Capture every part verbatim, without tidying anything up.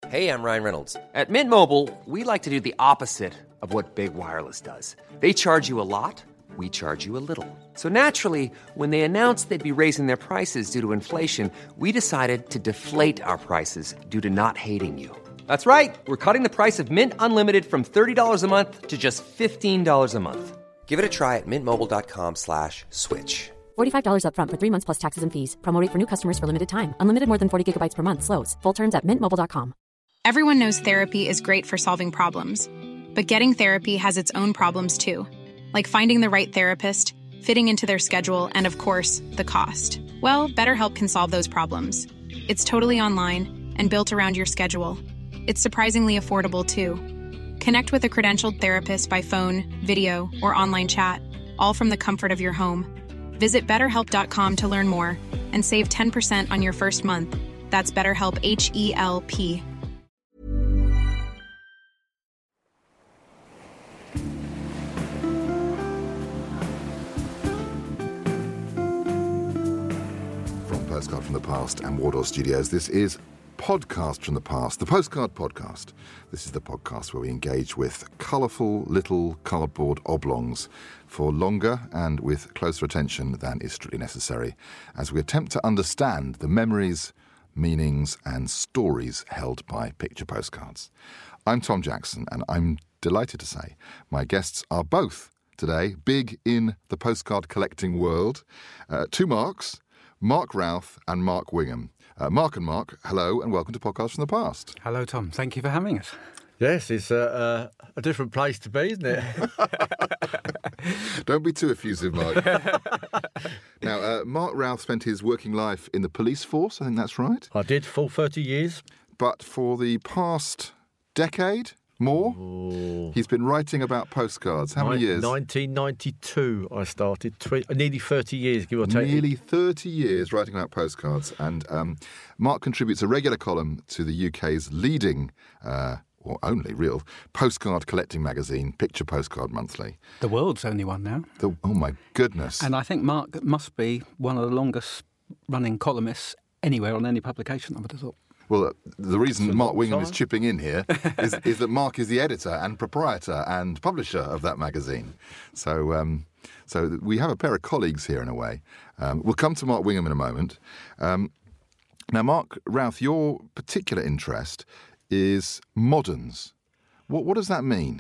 Hey, I'm Ryan Reynolds. At Mint Mobile, we like to do the opposite of what Big Wireless does. They charge you a lot, we charge you a little. So naturally, when they announced they'd be raising their prices due to inflation, we decided to deflate our prices due to not hating you. That's right. We're cutting the price of Mint Unlimited from thirty dollars a month to just fifteen dollars a month. Give it a try at mintmobile.com slash switch. forty-five dollars up front for three months plus taxes and fees. Promo rate for new customers for limited time. Unlimited more than forty gigabytes per month slows. Full terms at mint mobile dot com. Everyone knows therapy is great for solving problems. But getting therapy has its own problems too. Like finding the right therapist, fitting into their schedule, and of course, the cost. Well, BetterHelp can solve those problems. It's totally online and built around your schedule. It's surprisingly affordable too. Connect with a credentialed therapist by phone, video, or online chat, all from the comfort of your home. Visit better help dot com to learn more and save ten percent on your first month. That's BetterHelp, H E L P. From Postcard from the Past and Wardour Studios, this is Podcast from the Past, the Postcard Podcast. This is the podcast where we engage with colourful little cardboard oblongs for longer and with closer attention than is strictly necessary, as we attempt to understand the memories, meanings and stories held by picture postcards. I'm Tom Jackson, and I'm delighted to say my guests are both today big in the postcard collecting world. Uh, two Marks, Mark Routh and Mark Wingham. Uh, Mark and Mark, hello and welcome to Podcast from the Past. Hello, Tom. Thank you for having us. Yes, it's a, a, a different place to be, isn't it? Don't be too effusive, Mark. Now, uh, Mark Routh spent his working life in the police force, I think that's right. I did, full thirty years. But for the past decade, more, Ooh. he's been writing about postcards. How many years? nineteen ninety-two I started, tw- nearly thirty years, give or take. Nearly thirty years writing about postcards. And um, Mark contributes a regular column to the U K's leading, uh, or only real, postcard collecting magazine, Picture Postcard Monthly. The world's only one now. The, oh, my goodness. And I think Mark must be one of the longest running columnists anywhere on any publication, I would have thought. Well, the reason Mark Wingham is time. chipping in here is, is that Mark is the editor and proprietor and publisher of that magazine. So um, so we have a pair of colleagues here in a way. Um, we'll come to Mark Wingham in a moment. Um, now, Mark Routh, your particular interest is moderns. What, what does that mean?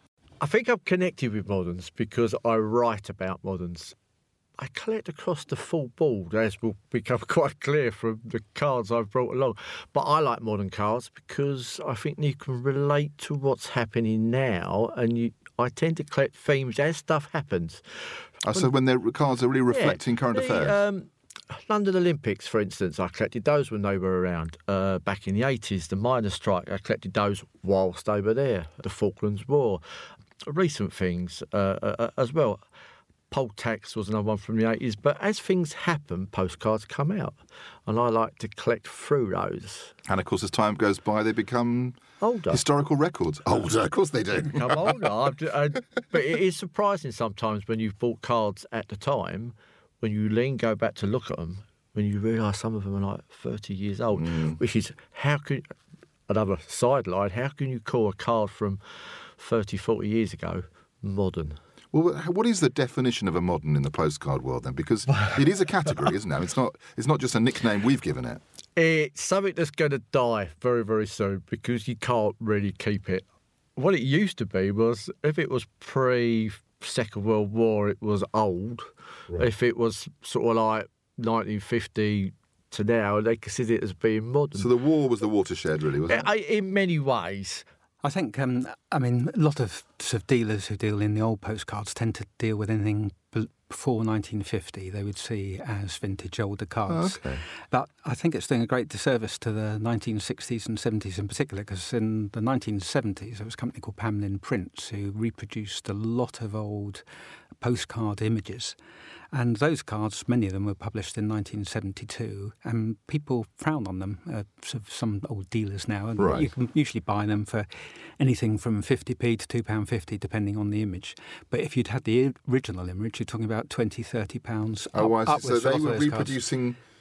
I think I'm connected with moderns because I write about moderns. I collect across the full board, as will become quite clear from the cards I've brought along. But I like modern cards because I think you can relate to what's happening now, and you, I tend to collect themes as stuff happens. Oh, so when their cards are really reflecting yeah, current the, affairs? Um, London Olympics, for instance, I collected those when they were around. Uh, back in the eighties, the miners' strike, I collected those whilst they were there. The Falklands War. Recent things uh, uh, as well. Poll tax was another one from the eighties. But as things happen, postcards come out. And I like to collect through those. And, of course, as time goes by, they become older. Historical records. Older, of course they do. Become older. I, I, but it is surprising sometimes when you've bought cards at the time, when you then go back to look at them, when you realise some of them are like thirty years old, mm. which is, how can, another sideline, how can you call a card from thirty, forty years ago modern? Well, what is the definition of a modern in the postcard world then? Because it is a category, isn't it? It's not, it's not just a nickname we've given it. It's something that's going to die very, very soon because you can't really keep it. What it used to be was, if it was pre-Second World War, it was old. Right. If it was sort of like nineteen fifty to now, they consider it as being modern. So the war was the watershed, really, wasn't it? In many ways. I think, um, I mean, a lot of sort of dealers who deal in the old postcards tend to deal with anything before nineteen fifty they would see as vintage older cards. Oh, okay. But I think it's doing a great disservice to the nineteen sixties and seventies in particular, because in the nineteen seventies there was a company called Pamlin Prints who reproduced a lot of old postcard images. And those cards, many of them were published in nineteen seventy-two, and people frown on them, uh, sort of some old dealers now. And right. You can usually buy them for anything from fifty p to two pounds fifty, depending on the image. But if you'd had the original image, you're talking about twenty, thirty pounds. Oh, up, I see. So they were reproducing. reproducing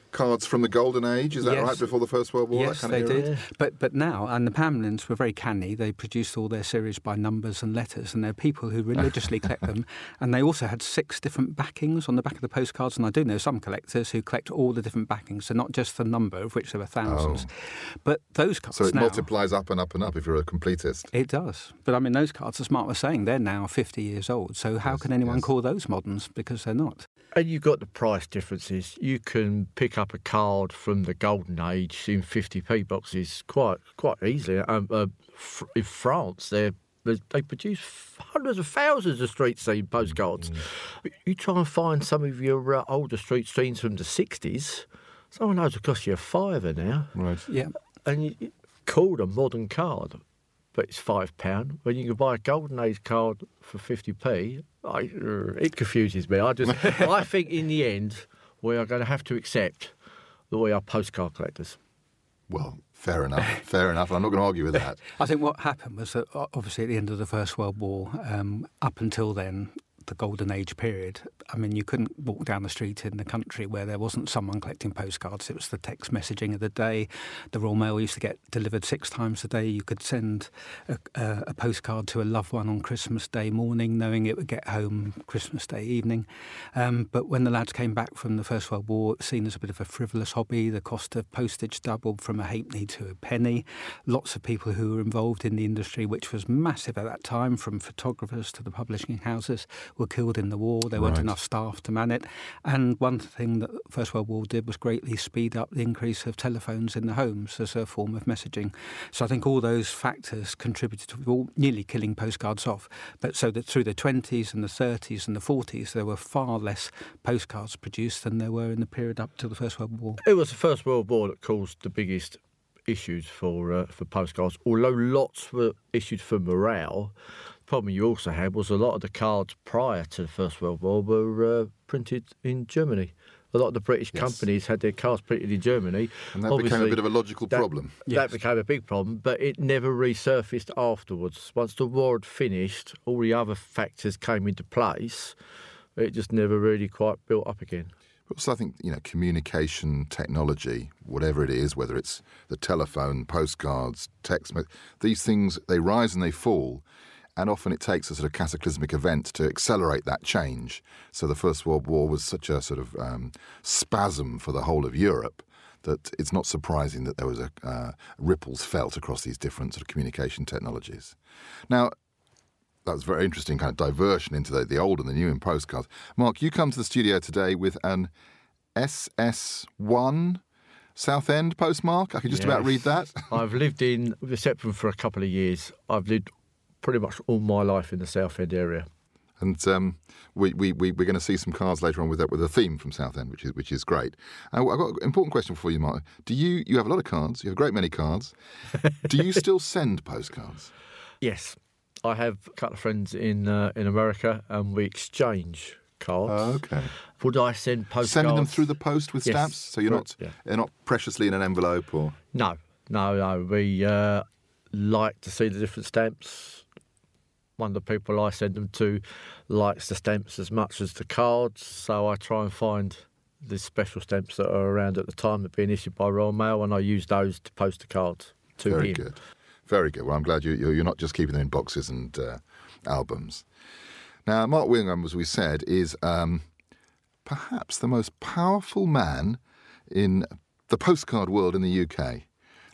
cards from the Golden Age, is that Yes. right, before the First World War? Yes, that kind they of era? did. But but now, and the Pamlins were very canny. They produced all their series by numbers and letters, and there are people who religiously collect them. And they also had six different backings on the back of the postcards. And I do know some collectors who collect all the different backings, so not just the number, of which there were thousands. Oh. But those cards So it now, multiplies up and up and up if you're a completist. It does. But I mean, those cards, as Mark was saying, they're now fifty years old. So how Yes, can anyone yes. call those moderns? Because they're not. And you've got the price differences. You can pick up a card from the Golden Age in fifty p boxes quite quite easily. Um, uh, fr- in France, they they produce hundreds of thousands of street scene postcards. Mm. You try and find some of your uh, older street scenes from the sixties, some of those will cost you a fiver now. Right. Yeah. And you, you call a modern card, but it's five pound. When you can buy a Golden Age card for fifty p, I, uh, it confuses me. I just, I think in the end we are going to have to accept that we are postcard collectors. Well, fair enough, fair enough. I'm not going to argue with that. I think what happened was that o- obviously at the end of the First World War, um, up until then, the Golden Age period, I mean, you couldn't walk down the street in the country where there wasn't someone collecting postcards. It was the text messaging of the day. The Royal Mail used to get delivered six times a day. You could send a, a, a postcard to a loved one on Christmas Day morning, knowing it would get home Christmas Day evening. Um, but when the lads came back from the First World War, it was seen as a bit of a frivolous hobby. The cost of postage doubled from a halfpenny to a penny. Lots of people who were involved in the industry, which was massive at that time, from photographers to the publishing houses, were killed in the war. There weren't Right. enough staff to man it. And one thing that the First World War did was greatly speed up the increase of telephones in the homes as a form of messaging. So I think all those factors contributed to all, nearly killing postcards off. But so that through the twenties and the thirties and the forties, there were far less postcards produced than there were in the period up to the First World War. It was the First World War that caused the biggest issues for uh, for postcards, although lots were issued for morale. The problem you also had was a lot of the cards prior to the First World War were uh, printed in Germany. A lot of the British Yes. companies had their cards printed in Germany. And that became a Obviously, bit of a logical that- problem. That Yes. became a big problem, but it never resurfaced afterwards. Once the war had finished, all the other factors came into place. It just never really quite built up again. Also, I think, you know, communication technology, whatever it is, whether it's the telephone, postcards, text, me- these things, they rise and they fall. And often it takes a sort of cataclysmic event to accelerate that change. So the First World War was such a sort of um, spasm for the whole of Europe that it's not surprising that there was a uh, ripples felt across these different sort of communication technologies. Now, that was very interesting kind of diversion into the, the old and the new in postcards. Mark, you come to the studio today with an S S one Southend postmark. I can just about Yes. read that. I've lived in Reception for a couple of years. I've lived pretty much all my life in the Southend area. And um, we, we, we, we're going to see some cards later on with that, with a theme from Southend, which is which is great. Uh, I've got an important question for you, Mark. Do you, you have a lot of cards, you have a great many cards. Do you still send postcards? Yes, I have a couple of friends in uh, in America and we exchange cards. Oh, okay. Would I send postcards? Sending them through the post with Yes, stamps? So you're not, correct, yeah. they're not preciously in an envelope or... No, no, no. We uh, like to see the different stamps. One of the people I send them to likes the stamps as much as the cards, so I try and find the special stamps that are around at the time that are being issued by Royal Mail, and I use those to post the cards to Very him. good. Very good. Well, I'm glad you, you're you're not just keeping them in boxes and uh, albums. Now, Mark Wingham, as we said, is um, perhaps the most powerful man in the postcard world in the U K.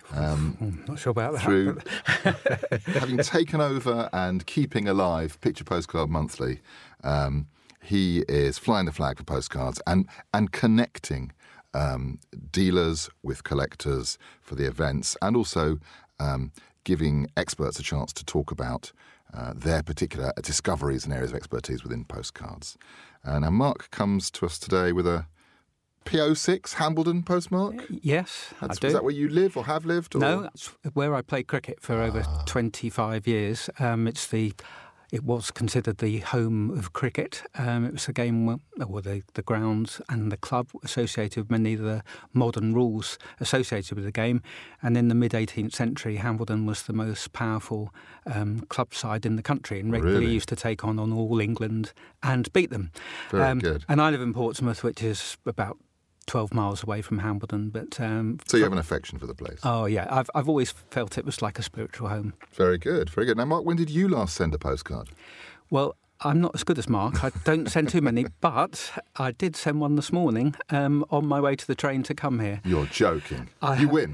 Um, Not sure about that. through but- having taken over and keeping alive Picture Postcard Monthly, um, he is flying the flag for postcards and, and connecting um, dealers with collectors for the events, and also um, giving experts a chance to talk about uh, their particular discoveries and areas of expertise within postcards. Uh, now, Mark comes to us today with a P O six Hambledon postmark. Yes, That's, I do. Is that where you live or have lived? Or? No, it's where I played cricket for over twenty-five years. Um, it's the, it was considered the home of cricket. Um, it was a game where well, the, the grounds and the club associated with many of the modern rules associated with the game. And in the mid-eighteenth century, Hambledon was the most powerful um, club side in the country and regularly Really? used to take on, on all England and beat them. Very good. And I live in Portsmouth, which is about twelve miles away from Hambledon. But um, so you have an affection for the place? Oh, yeah. I've, I've always felt it was like a spiritual home. Very good, very good. Now, Mark, when did you last send a postcard? Well, I'm not as good as Mark. I don't send too many, but I did send one this morning um, on my way to the train to come here. You're joking. I you ha- win.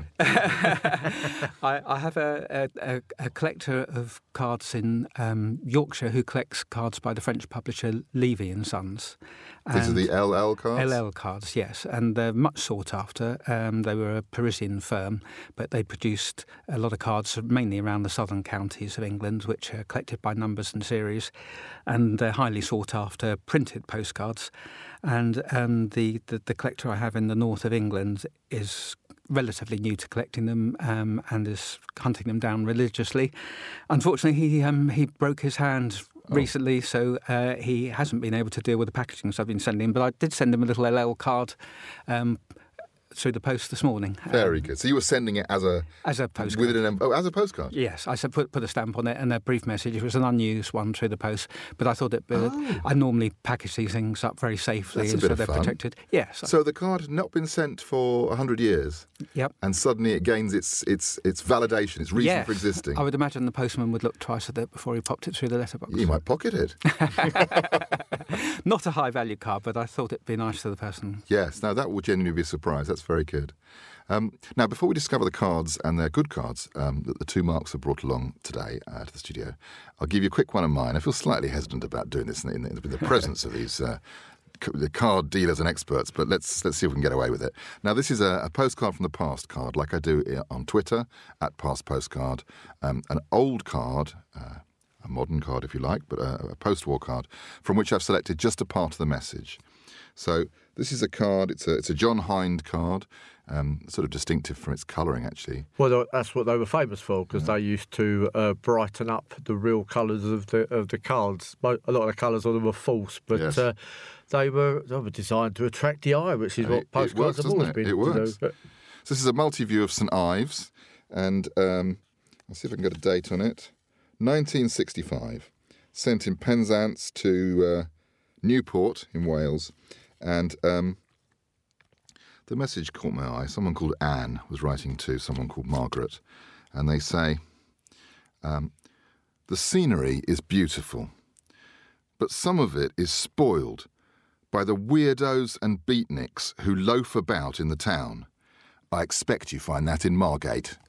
I, I have a, a, a collector of cards in um, Yorkshire who collects cards by the French publisher Levy and Sons. These are the L L cards? L L cards, yes, and they're much sought after. Um, they were a Parisian firm, but they produced a lot of cards mainly around the southern counties of England, which are collected by numbers and series, and they're highly sought after printed postcards. And um, the, the, the collector I have in the north of England is relatively new to collecting them um, and is hunting them down religiously. Unfortunately, he um, he broke his hand recently, so uh, he hasn't been able to deal with the packaging so I've been sending him. But I did send him a little L L card um, through the post this morning. Very um, good. So you were sending it as a as a postcard. With an, oh, as a postcard. Yes, I said put put a stamp on it and a brief message. It was an unused one through the post, but I thought it. Uh, Oh. I normally package these things up very safely, That's a bit so of they're fun. protected. Yes. So the card had not been sent for a hundred years, Yep. and suddenly it gains its its its validation, its reason Yes. for existing. I would imagine the postman would look twice at it before he popped it through the letterbox. You might pocket it. Not a high value card, but I thought it'd be nice to the person. Yes. Now that will genuinely be a surprise. That's very good. Um, now, before we discover the cards, and they're good cards, um, that the two Marks have brought along today uh, to the studio, I'll give you a quick one of mine. I feel slightly hesitant about doing this in, in, in the presence of these uh, c- the card dealers and experts, but let's let's see if we can get away with it. Now, this is a, a postcard from the past card, like I do on Twitter, at Past Postcard, um, an old card, uh, a modern card if you like, but a, a post-war card, from which I've selected just a part of the message. So this is a card, it's a, it's a John Hind card, um, sort of distinctive from its colouring, actually. Well, that's what they were famous for, because they used to uh, brighten up the real colours of the of the cards. Mo- A lot of the colours on them were false, but Yes. uh, they were they were designed to attract the eye, which is And what it- it postcards works, have doesn't always it? been It to works. do. So this is a multi-view of St Ives, and um, I'll see if I can get a date on it. nineteen sixty-five, sent in Penzance to uh, Newport in Wales, and um, the message caught my eye. Someone called Anne was writing to someone called Margaret, and they say, um, the scenery is beautiful, but some of it is spoiled by the weirdos and beatniks who loaf about in the town. I expect you find that in Margate.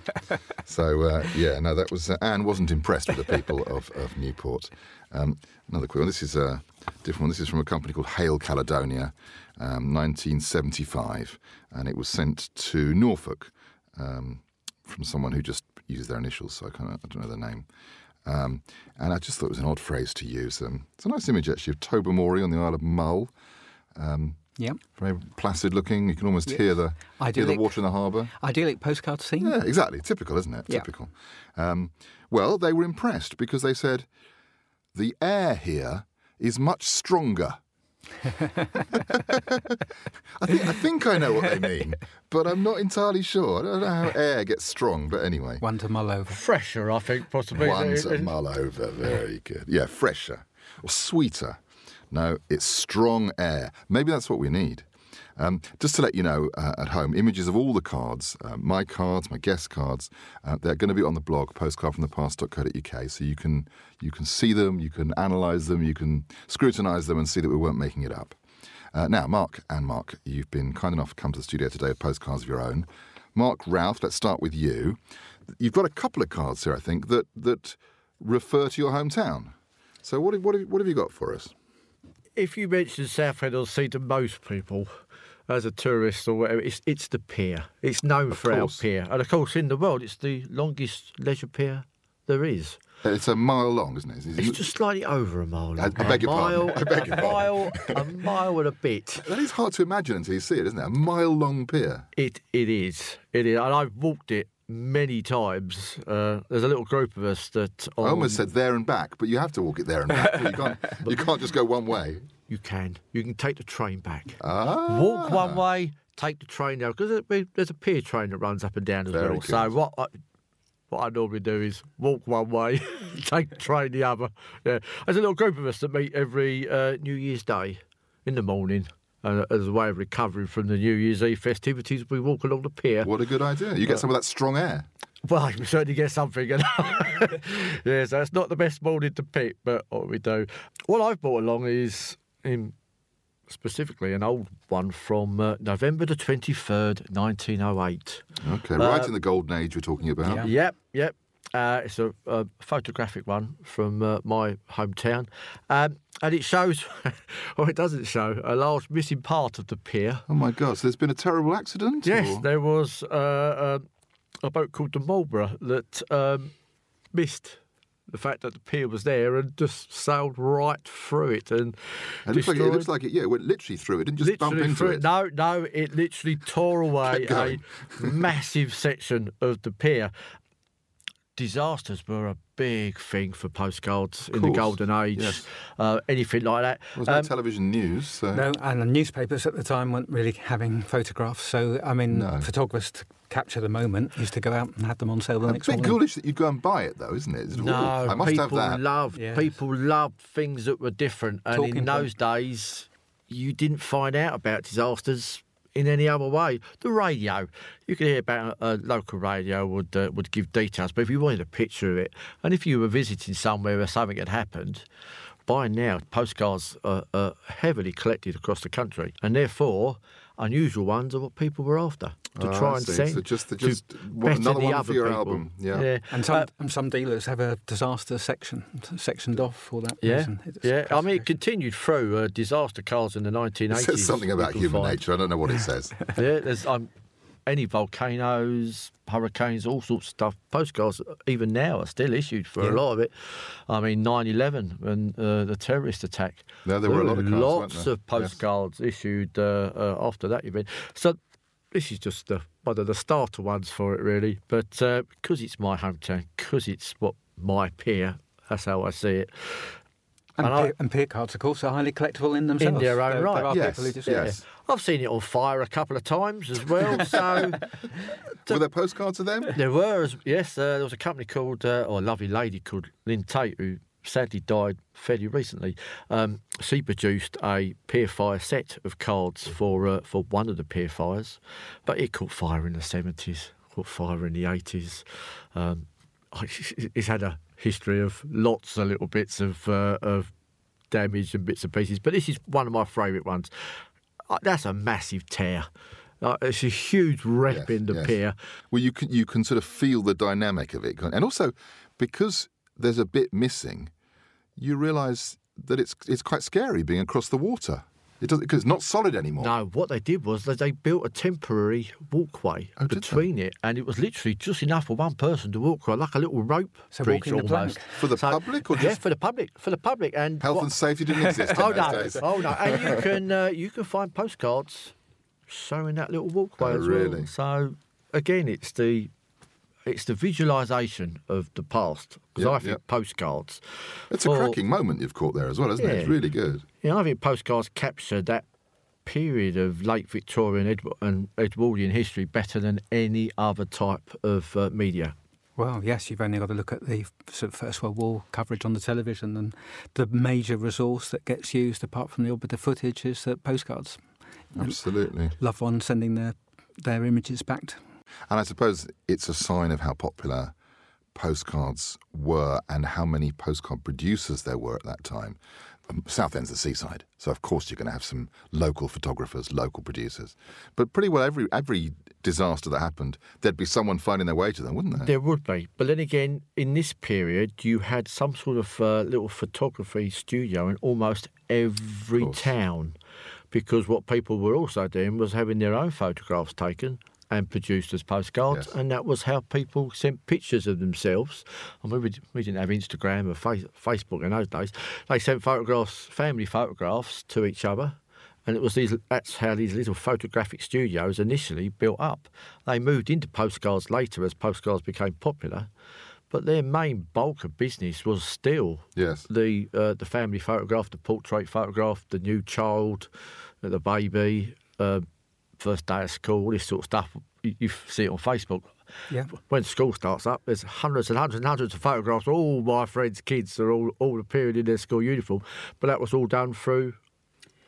So, uh, yeah, no, that was... Uh, Anne wasn't impressed with the people of, of Newport. Um, another quick one. This is a different one. This is from a company called Hale Caledonia, um, nineteen seventy-five, and it was sent to Norfolk um, from someone who just used their initials, so I, kind of, I don't know their name. Um, and I just thought it was an odd phrase to use. Um, it's a nice image, actually, of Tobermory on the Isle of Mull. Um, Yeah. Very placid looking. You can almost Yes. hear the hear the Idyllic. water in the harbour. Idyllic postcard scene. Yeah, exactly. Typical, isn't it? Yeah. Typical. Um, well, they were impressed because they said, the air here is much stronger. I think I think I know what they mean, but I'm not entirely sure. I don't know how air gets strong, but anyway. One to mull over. Fresher, I think, possibly. One It- to it- mull over. Very good. Yeah, fresher or sweeter. No, it's strong air. Maybe that's what we need. Um, just to let you know, uh, at home, images of all the cards, uh, my cards, my guest cards, uh, they're going to be on the blog, postcard from the past dot co dot uk, so you can you can see them, you can analyse them, you can scrutinise them and see that we weren't making it up. Uh, now, Mark and Mark, you've been kind enough to come to the studio today with postcards of your own. Mark Routh, let's start with you. You've got a couple of cards here, I think, that that refer to your hometown. So what have, what have, what have you got for us? If you mention Southend on Sea to most people, as a tourist or whatever, it's, it's the pier. It's known Of for our course. pier. And of course, in the world, it's the longest leisure pier there is. It's a mile long, isn't it? Is it- It's just slightly over a mile. I- I long. beg your a mile, pardon. I beg your a mile, a mile and a bit. That is hard to imagine until you see it, isn't it? A mile-long pier. It it is. It is. And I've walked it many times. Uh, there's a little group of us that I on, almost said there and back, but you have to walk it there and back. You can't, you can't just go one way. you can. You can take the train back. Ah. Walk one way, take the train down. Because there's a pier train that runs up and down as Very well. good. So what I, what I normally do is walk one way, take the train the other. Yeah. There's a little group of us that meet every uh, New Year's Day in the morning. And as a way of recovering from the New Year's Eve festivities, we walk along the pier. What a good idea. You get some of that strong air. Well, we certainly get something. Yeah, so it's not the best morning to pick, but what we do. What I've brought along is, in specifically, an old one from uh, November the twenty-third, nineteen oh eight. Okay, right Uh, in the golden age we're talking about. Yeah. Yep, yep. Uh, it's a, a photographic one from uh, my hometown. Um, and it shows, or it doesn't show, a large missing part of the pier. Oh, my God. So there's been a terrible accident? Yes, or- there was uh, a, a boat called the Marlborough that um, missed the fact that the pier was there and just sailed right through it and It looks, like it, it destroyed- looks like it, yeah, it went literally through it, didn't just bump literally into through it. No, no, it literally tore away Kept a going. massive section of the pier. Disasters were a big thing for postcards in the course, golden age. yes. Uh, anything like that. There was no Um, television news, so... No, and the newspapers at the time weren't really having photographs. So, I mean, No. photographers to capture the moment used to go out and have them on sale the A next bit morning. ghoulish that you go and buy it, though, isn't it? It's- No, ooh, I must have people that. loved Yes. people loved things that were different, and Talking in those days, you didn't find out about disasters in any other way. The radio, you could hear about a local radio would uh, would give details, but if you wanted a picture of it, and if you were visiting somewhere where something had happened, by now postcards are, are heavily collected across the country, and therefore unusual ones are what people were after to Ah, try I and see. send. So just- to just one- better another the one other for your people. album, yeah. yeah. And some Uh, and some dealers have a disaster section sectioned off for that Yeah, reason. It's yeah. I mean, it classification. continued through uh, disaster cards in the nineteen It eighties. says something about you can human find. nature. I don't know what it says. Yeah, there's um, any volcanoes, hurricanes, all sorts of stuff. Postcards, even now, are still issued for Yeah. a lot of it. I mean, nine eleven and uh, the terrorist attack. No, there were a lot of cards, weren't lots there? of postcards issued uh, uh, after that event. So this is just the, one of the starter ones for it, really. But uh, because it's my hometown, because it's what my pier, that's how I see it. And, and I- peer, and peer cards, of course, are highly collectible in themselves. In their own there, right. There are Yes, people who just yes. I've seen it on fire a couple of times as well. So Were there postcards of them? there were, as- yes, uh, there was a company called, uh, or a lovely lady called Lynn Tate, who sadly died fairly recently. Um, she produced a pier fire set of cards for uh, for one of the pier fires, but it caught fire in the seventies, caught fire in the eighties. Um, it's had a history of lots of little bits of uh, of damage and bits and pieces, but this is one of my favourite ones. Uh, That's a massive tear. Uh, it's a huge rip Yes, in the yes. pier. Well, you can you can sort of feel the dynamic of it, and also because there's a bit missing, you realise that it's it's quite scary being across the water. It doesn't because it's not solid anymore. No, what they did was that they built a temporary walkway Oh, did they? between it, and it was literally just enough for one person to walk across, like a little rope So bridge walking the almost. plank. For the public or yeah, just- for the public, for the public, and Health what- and safety didn't exist in oh those no, days. oh no, and you can uh, you can find postcards showing that little walkway Oh, as well. really? So again, it's the it's the visualisation of the past because Yep, I think yep. postcards. It's a for- cracking moment you've caught there as well, isn't it? It's Yeah. really good. You know, I think postcards capture that period of late Victorian Edward and Edwardian history better than any other type of uh, media. Well, yes, you've only got to look at the sort of First World War coverage on the television, and the major resource that gets used, apart from the odd bit of footage, is uh, postcards. Absolutely. Loved ones sending their their images back. To, And I suppose it's a sign of how popular postcards were and how many postcard producers there were at that time. Um, Southend's the seaside, so of course you're going to have some local photographers, local producers. But pretty well every every disaster that happened, there'd be someone finding their way to them, wouldn't there? There would be. But then again, in this period, you had some sort of uh, little photography studio in almost every course. town, because what people were also doing was having their own photographs taken and produced as postcards, Yes. and that was how people sent pictures of themselves. I mean, we, we didn't have Instagram or face, Facebook in those days. They sent photographs, family photographs, to each other, and it was these. That's how these little photographic studios initially built up. They moved into postcards later as postcards became popular, but their main bulk of business was still Yes. the uh, the family photograph, the portrait photograph, the new child, the baby, uh, first day of school, all this sort of stuff. You, you see it on Facebook. yeah. When school starts up, there's hundreds and hundreds and hundreds of photographs. All my friends' kids are all, all appearing in their school uniform, but that was all done through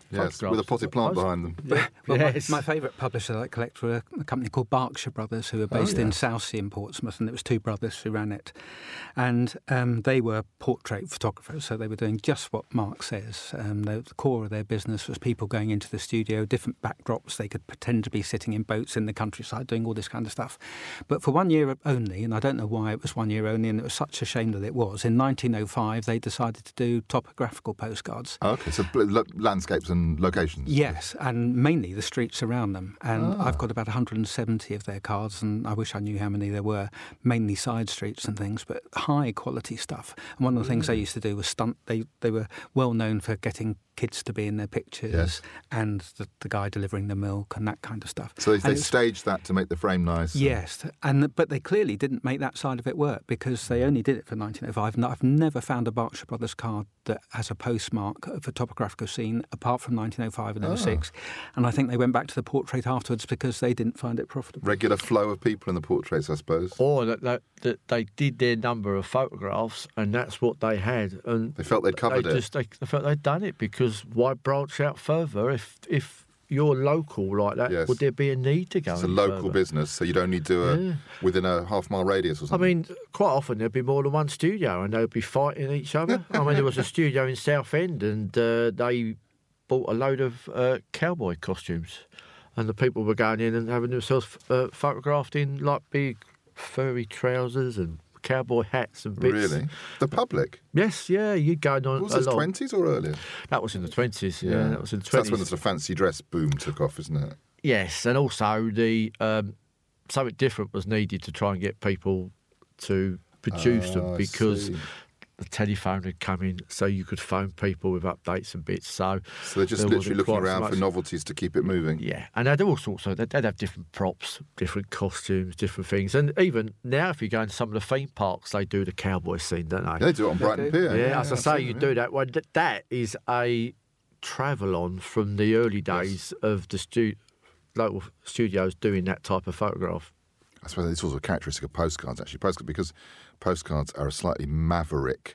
Yes, with a potted plant behind them. Yeah. Well, yes. my, my favourite publisher that I collect were a, a company called Berkshire Brothers, who are based Oh, in yes. Southsea in Portsmouth, and it was two brothers who ran it. And um, they were portrait photographers, so they were doing just what Mark says. Um, the, the core of their business was people going into the studio, different backdrops. They could pretend to be sitting in boats in the countryside, doing all this kind of stuff. But for one year only, and I don't know why it was one year only, and it was such a shame that it was, in nineteen oh five they decided to do topographical postcards. Okay, so lo- landscapes and locations. Yes, and mainly the streets around them. And I've got about one hundred seventy of their cards, and I wish I knew how many there were, mainly side streets and things, but high quality stuff. And one of the things they used to do was stunt. They, they were well known for getting kids to be in their pictures, Yes. and the, the guy delivering the milk and that kind of stuff. So they, And they it's- staged that to make the frame nice. Yes, and but they clearly didn't make that side of it work, because they only did it for nineteen oh five. And I've never found a Berkshire Brothers card that has a postmark of a topographical scene apart from nineteen oh five and oh six. And I think they went back to the portrait afterwards because they didn't find it profitable. Regular flow of people in the portraits, I suppose. Or that, that that they did their number of photographs, and that's what they had, and They felt they'd covered they it. Just, they, they felt they'd done it, because why branch out further if if you're local like that? Yes. Would there be a need to go? It's a any local further? business, so you'd only do it Yeah. within a half mile radius or I something. mean, quite often there'd be more than one studio, and they'd be fighting each other. I mean, there was a studio in Southend, and uh, they bought a load of uh, cowboy costumes, and the people were going in and having themselves uh, photographed in like big furry trousers and cowboy hats and bits. Really? The public? Yes, yeah, you'd go on Was this along. twenties or earlier? That was in the twenties. Yeah, that was in the So twenties. that's when the sort of fancy dress boom took off, isn't it? Yes, and also the um, something different was needed to try and get people to produce Ah, them, I because see. the telephone had come in, so you could phone people with updates and bits. So, So they're just there literally wasn't looking quite so around for much- novelties to keep it moving. Yeah, and they'd all sorts of they'd, they'd have different props, different costumes, different things, and even now, if you go into some of the theme parks, they do the cowboy scene, don't they? They do it on Brighton Pier. Yeah, as I say, you absolutely. do that. Well, th- that is a travel on from the early days of the stu- local studios doing that type of photograph. I suppose it's also a characteristic of postcards, actually. Postcards, because postcards are a slightly maverick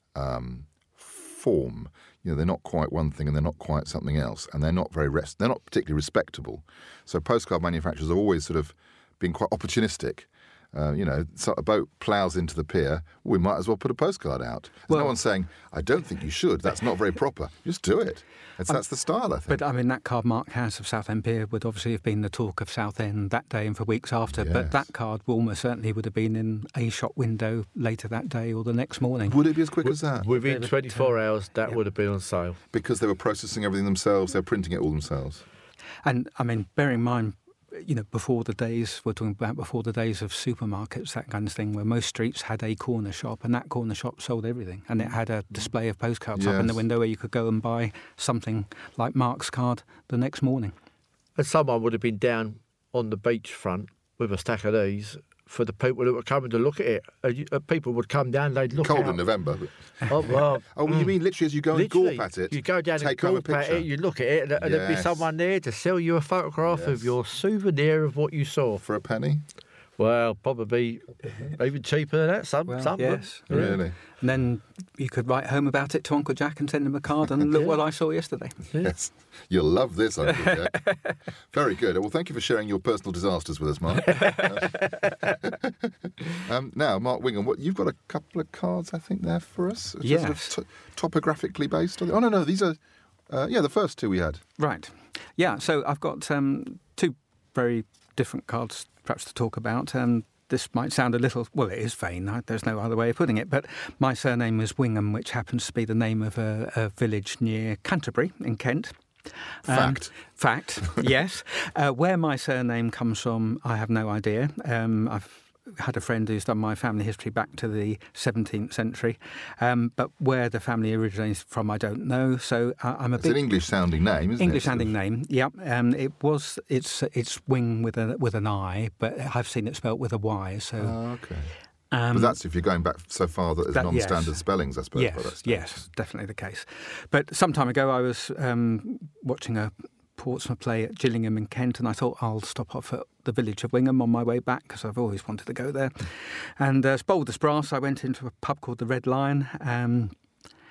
um, form. You know, they're not quite one thing and they're not quite something else, and they're not very rest. They're not particularly respectable. So postcard manufacturers have always sort of been quite opportunistic. Uh, you know, so a boat ploughs into the pier, well, we might as well put a postcard out. There's Well- no one saying, I don't think you should, that's not very proper. Just do it. It's, that's the style, I think. But I mean, that card Mark has of Southend Pier would obviously have been the talk of Southend that day and for weeks after. Yes. But that card almost certainly would have been in a shop window later that day or the next morning. Would it be as quick as that? Within twenty-four hours, that would have been on sale. Because they were processing everything themselves, they were printing it all themselves. And I mean, bear in mind, you know, before the days, we're talking about before the days of supermarkets, that kind of thing, where most streets had a corner shop, and that corner shop sold everything. And it had a display of postcards up in the Yes. window where you could go and buy something like Mark's card the next morning. And someone would have been down on the beachfront with a stack of these for the people that were coming to look at it. Uh, you- uh, people would come down, they'd look Cold out. in November. but- Oh, well, Oh, you mean literally as you go literally, and gawp at it? you go down take and home a gawp at picture. it, you look at it, and, and there'd be Yes. someone there to sell you a photograph Yes. of your souvenir of what you saw. For a penny? Well, probably even cheaper than that. Some, Well, some of them. yes. Yeah. Really? And then you could write home about it to Uncle Jack and send him a card and look what I saw yesterday. Yes. You'll love this, Uncle Jack. Very good. Well, thank you for sharing your personal disasters with us, Mark. um, now, Mark Wingham, what, you've got a couple of cards, I think, there for us? Sort of Yes. t- topographically based? Are they? Oh, no, no, these are... Uh, yeah, the first two we had. Right. Yeah, so I've got um, two very different cards perhaps to talk about. Um, this might sound a little, well, it is vain, I- there's no other way of putting it, but my surname is Wingham, which happens to be the name of a, a village near Canterbury in Kent. Um, Fact. Fact, yes. Uh, where my surname comes from, I have no idea. Um, I've had a friend who's done my family history back to the seventeenth century, um, but where the family originates from, I don't know. So uh, I'm a It's bit an English-sounding name, isn't it? English-sounding name. Yep. Um, it was. It's it's Wing with a with an I, but I've seen it spelt with a Y. So Oh, okay. um, But that's if you're going back so far that there's that- non-standard yes. spellings, I suppose. by that yes, stage. yes, definitely the case. But some time ago, I was um, watching a Portsmouth play at Gillingham in Kent, and I thought I'll stop off at the village of Wingham on my way back because I've always wanted to go there. And uh, as bold as brass, I went into a pub called the Red Lion. Um,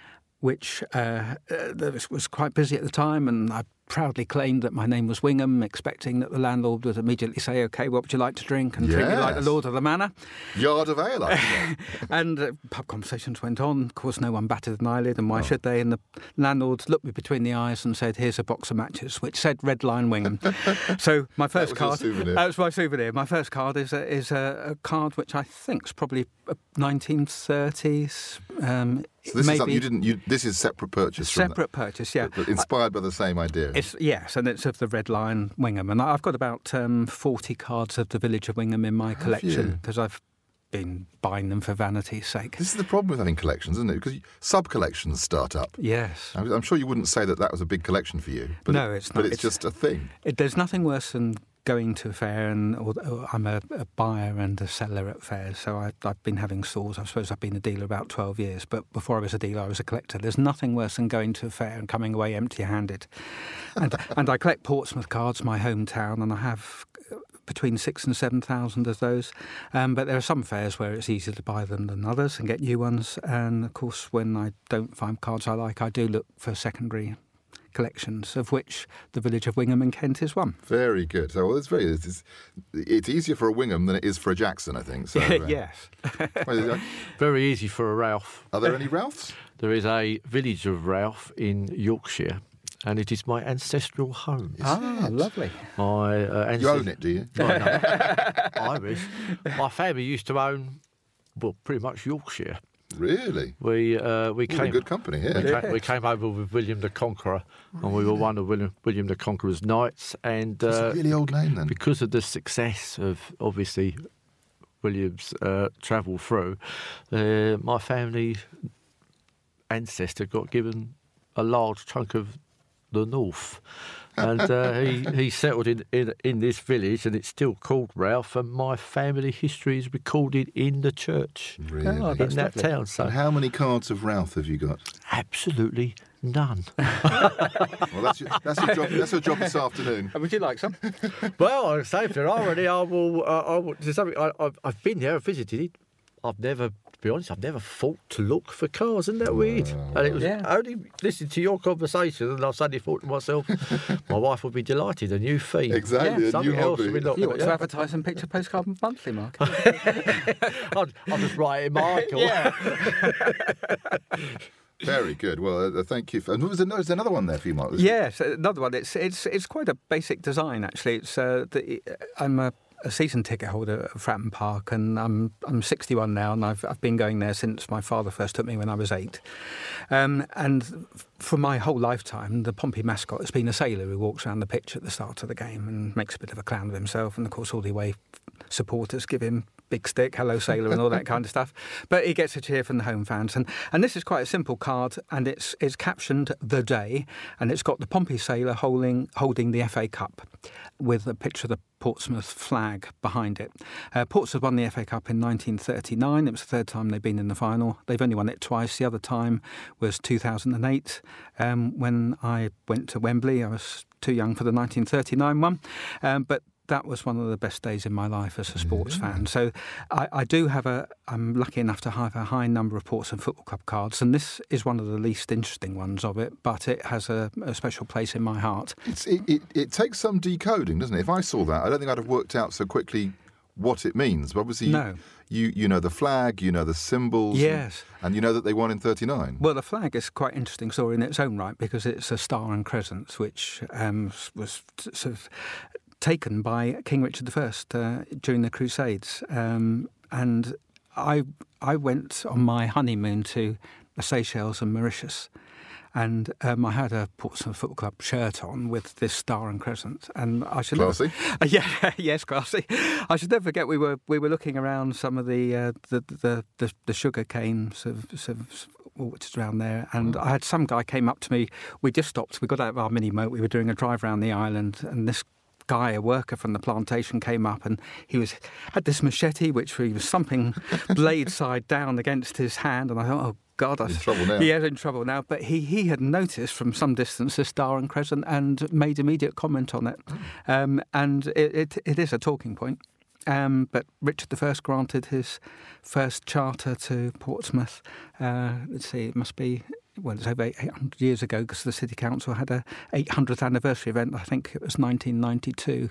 which uh, uh, was quite busy at the time, and I proudly claimed that my name was Wingham, expecting that the landlord would immediately say, OK, what would you like to drink? And treat me like the lord of the manor. Yard of ale, I think. And uh, pub conversations went on. Of course, no one batted an eyelid, and why oh. should they? And the landlord looked me between the eyes and said, here's a box of matches, which said Red Line Wingham. So my first that was card... That was my souvenir. My first card is a, is a, a card which I think is probably nineteen thirties. Um, so this maybe, is something you didn't... You, this is separate purchase from Separate that, purchase, yeah. But inspired by the same idea. It's, yes, and it's of the Red Lion Wingham. And I've got about um, forty cards of the village of Wingham in my Have collection because I've been buying them for vanity's sake. This is the problem with having collections, isn't it? Because sub-collections start up. Yes. I'm, I'm sure you wouldn't say that that was a big collection for you. But no, it, it's not. But it's, it's just a thing. It, there's nothing worse than going to a fair, and or, or I'm a, a buyer and a seller at fairs, so I, I've been having stalls. I suppose I've been a dealer about twelve years, but before I was a dealer, I was a collector. There's nothing worse than going to a fair and coming away empty-handed. And, and I collect Portsmouth cards, my hometown, and I have between six and seven thousand of those. Um, but there are some fairs where it's easier to buy them than others and get new ones. And of course, when I don't find cards I like, I do look for secondary collections, of which the village of Wingham in Kent is one. Very good. So well, it's very it's, it's easier for a Wingham than it is for a Jackson, I think. So, uh, yes. Very easy for a Ralph. Are there any Ralphs? There is a village of Ralph in Yorkshire, and it is my ancestral home. Ah, lovely. My uh, ancest- You own it, do you? No, no. Irish. My family used to own, well, pretty much Yorkshire. Really? We uh, we We're came in good company here. We, Yeah. came, we came over with William the Conqueror, and we were one of William, William the Conqueror's knights. And That's uh, a really old name then. because of the success of obviously William's uh, travel through, uh, my family ancestor got given a large chunk of the north. And uh, he, he settled in, in in this village, and it's still called Ralph, and my family history is recorded in the church Really? Oh, in that's that lovely. town. So And how many cards of Ralph have you got? absolutely none. Well, that's your, that's your job. That's your job this afternoon. Would you like some? Well, I say if there are any, I will. Uh, I will there's something, I, I've, I've been there, I've visited it. I've never, to be honest, I've never thought to look for cars. Isn't that weird? And it was Yeah. only listening to your conversation, and I suddenly thought to myself, my wife would be delighted. A new theme. Exactly, Yeah, a new something else hobby. we're not You gonna- ought to yeah. advertise and picture postcard monthly, Mark. I'll, I'll just write it, Michael. Very good. Well, uh, thank you. For, and was there, no, was there another one there for you, Mark? Was Yes, another one. It's it's it's quite a basic design actually. It's uh, the, I'm a, a season ticket holder at Fratton Park, and I'm I'm sixty-one now, and I've I've been going there since my father first took me when I was eight. Um, and for my whole lifetime, the Pompey mascot has been a sailor who walks around the pitch at the start of the game and makes a bit of a clown of himself, and of course all the away supporters give him big stick, hello sailor, and all that kind of stuff. But he gets a cheer from the home fans, and, and this is quite a simple card, and it's it's captioned "The Day," and it's got the Pompey sailor holding holding the F A Cup with a picture of the Portsmouth flag behind it. Uh, Portsmouth won the F A Cup in nineteen thirty-nine. It was the third time they've been in the final. They've only won it twice. The other time was two thousand eight, um, when I went to Wembley. I was too young for the nineteen thirty-nine one, um, but that was one of the best days in my life as a sports yeah. fan. So I, I do have a, I'm lucky enough to have a high number of Portsmouth Football Club cards, and this is one of the least interesting ones of it, but it has a, a special place in my heart. It's, it, it, it takes some decoding, doesn't it? If I saw that, I don't think I'd have worked out so quickly what it means. But obviously, no. you, you know the flag, you know the symbols. Yes. And, and you know that they won in thirty-nine. Well, the flag is quite an interesting story in its own right, because it's a star and crescent, which um, was sort of taken by King Richard the First uh, during the Crusades. Um, and I I went on my honeymoon to the Seychelles and Mauritius, and um, I had a Portsmouth Football Club shirt on with this star and crescent. And I should Classy. Never, uh, yeah, yes, classy. I should never forget we were we were looking around some of the uh, the, the the the sugar cane sort of, sort of which is around there, and I had some guy came up to me. We just stopped. We got out of our mini moat. We were doing a drive around the island, and this guy, a worker from the plantation, came up, and he was had this machete which he was thumping blade side down against his hand, and I thought, oh God, I, in trouble now. He is in trouble now. But he, he had noticed from some distance the star and crescent and made immediate comment on it, um, and it, it it is a talking point. Um, but Richard the First granted his first charter to Portsmouth. Uh, let's see, it must be well, it's over eight hundred years ago because the City Council had a eight hundredth anniversary event. I think it was nineteen ninety-two.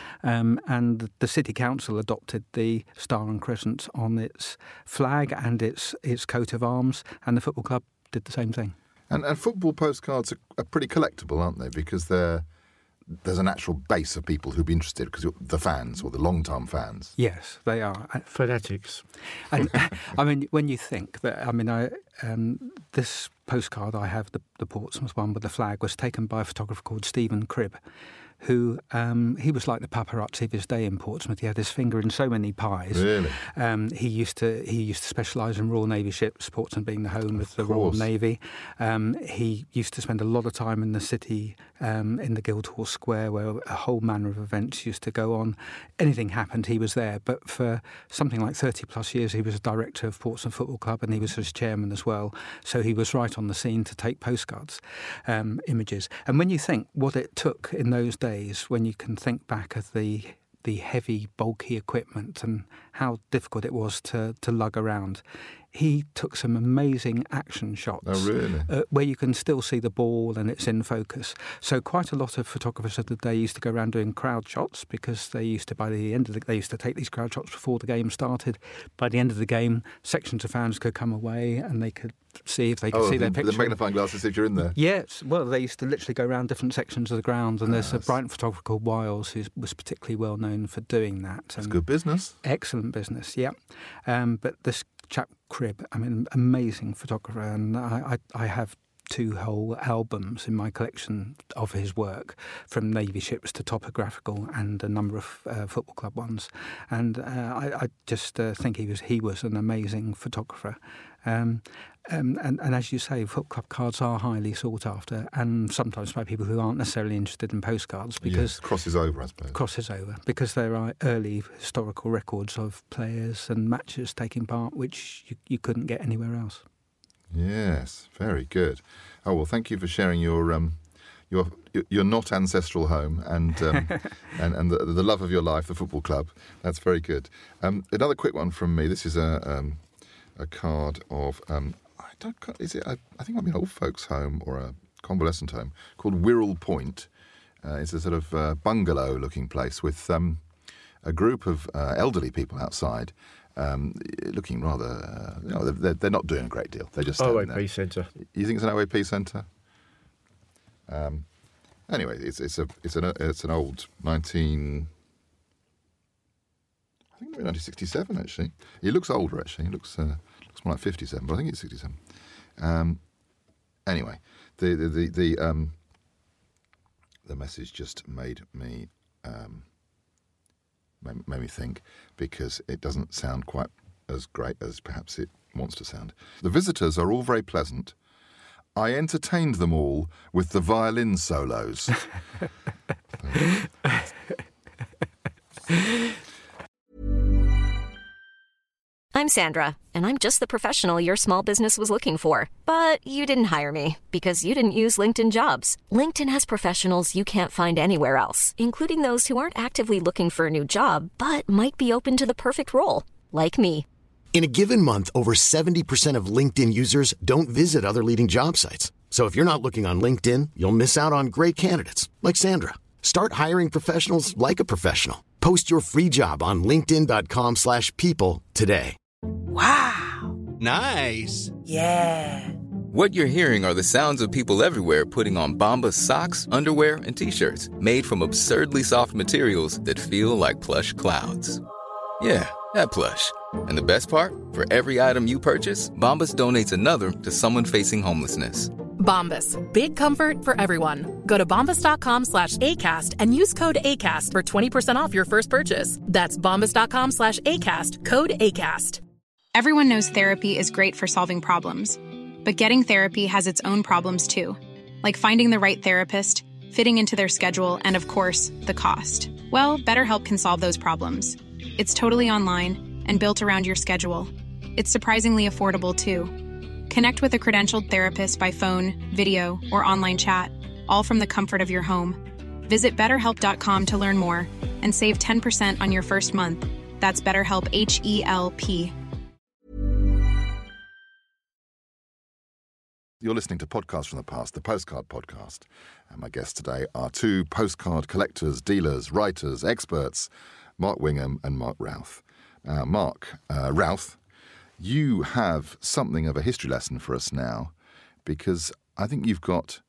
Um, and the City Council adopted the Star and Crescent on its flag and its its coat of arms, and the football club did the same thing. And, and football postcards are, are pretty collectible, aren't they? Because they're, there's a natural base of people who'd be interested, because the fans or the long-term fans. Yes, they are. Fanatics. And I mean, when you think that, I mean, I um, this postcard I have, the, the Portsmouth one with the flag, was taken by a photographer called Stephen Cribb, who, um, he was like the paparazzi of his day in Portsmouth. He had his finger in so many pies. Really? Um, he used to he used to specialise in Royal Navy ships, Portsmouth being the home of, of the Royal Navy. Um, he used to spend a lot of time in the city, um, in the Guildhall Square, where a whole manner of events used to go on. Anything happened, he was there. But for something like thirty plus years, he was a director of Portsmouth Football Club, and he was his chairman as well. So he was right on the scene to take postcards, um, images. And when you think what it took in those days, when you can think back of the the heavy, bulky equipment and how difficult it was to, to lug around, he took some amazing action shots. Oh, really? Uh, where you can still see the ball and it's in focus. So quite a lot of photographers of the day used to go around doing crowd shots, because they used to, by the end of the, they used to take these crowd shots before the game started. By the end of the game, sections of fans could come away and they could see if they could oh, see the, their picture. the magnifying glasses if you're in there. Yes, well, they used to literally go around different sections of the ground, and yes. there's a Brighton photographer called Wiles who was particularly well known for doing that. It's good business. Excellent business, yeah. Um, but this chap Cribb, I mean, amazing photographer, and I, I, I have two whole albums in my collection of his work, from Navy ships to topographical and a number of uh, football club ones. And uh, I, I just uh, think he was he was an amazing photographer. Um, um, and, and as you say, football club cards are highly sought after, and sometimes by people who aren't necessarily interested in postcards, because yes, crosses over, I suppose. Crosses over, because there are early historical records of players and matches taking part, which you, you couldn't get anywhere else. Yes, very good. Oh, well, thank you for sharing your um, your your not ancestral home and um, and, and the, the love of your life, the football club. That's very good. Um, another quick one from me. This is a um, a card of um, I don't is it? I, I think it might be an old folks' home or a convalescent home called Wirral Point. Uh, it's a sort of uh, bungalow-looking place with um, a group of uh, elderly people outside. Um, looking rather, uh, you know, they're, they're not doing a great deal. They're just O standing A P there. Centre. You think it's an O A P centre? Um, anyway, it's it's a it's an it's an old nineteen. I think maybe nineteen sixty-seven. Actually, he looks older. Actually, he looks uh, looks more like fifty-seven, but I think it's sixty-seven. Um, anyway, the the the the, um, the message just made me. Um, Made me think, because it doesn't sound quite as great as perhaps it wants to sound. The visitors are all very pleasant. I entertained them all with the violin solos. I'm Sandra, and I'm just the professional your small business was looking for. But you didn't hire me because you didn't use LinkedIn Jobs. LinkedIn has professionals you can't find anywhere else, including those who aren't actively looking for a new job, but might be open to the perfect role, like me. In a given month, over seventy percent of LinkedIn users don't visit other leading job sites. So if you're not looking on LinkedIn, you'll miss out on great candidates, like Sandra. Start hiring professionals like a professional. Post your free job on linkedin dot com slash people today. Wow. Nice. Yeah. What you're hearing are the sounds of people everywhere putting on Bombas socks, underwear, and T-shirts made from absurdly soft materials that feel like plush clouds. Yeah, that plush. And the best part? For every item you purchase, Bombas donates another to someone facing homelessness. Bombas. Big comfort for everyone. Go to bombas dot com slash ACAST and use code ACAST for twenty percent off your first purchase. That's bombas dot com slash ACAST. Code ACAST. Everyone knows therapy is great for solving problems. But getting therapy has its own problems too. Like finding the right therapist, fitting into their schedule, and of course, the cost. Well, BetterHelp can solve those problems. It's totally online and built around your schedule. It's surprisingly affordable too. Connect with a credentialed therapist by phone, video, or online chat, all from the comfort of your home. Visit better help dot com to learn more and save ten percent on your first month. That's BetterHelp, H E L P. You're listening to Podcasts from the Past, the Postcard Podcast. And my guests today are two postcard collectors, dealers, writers, experts, Mark Wingham and Mark Routh. Uh, Mark, uh, Routh, you have something of a history lesson for us now, because I think you've got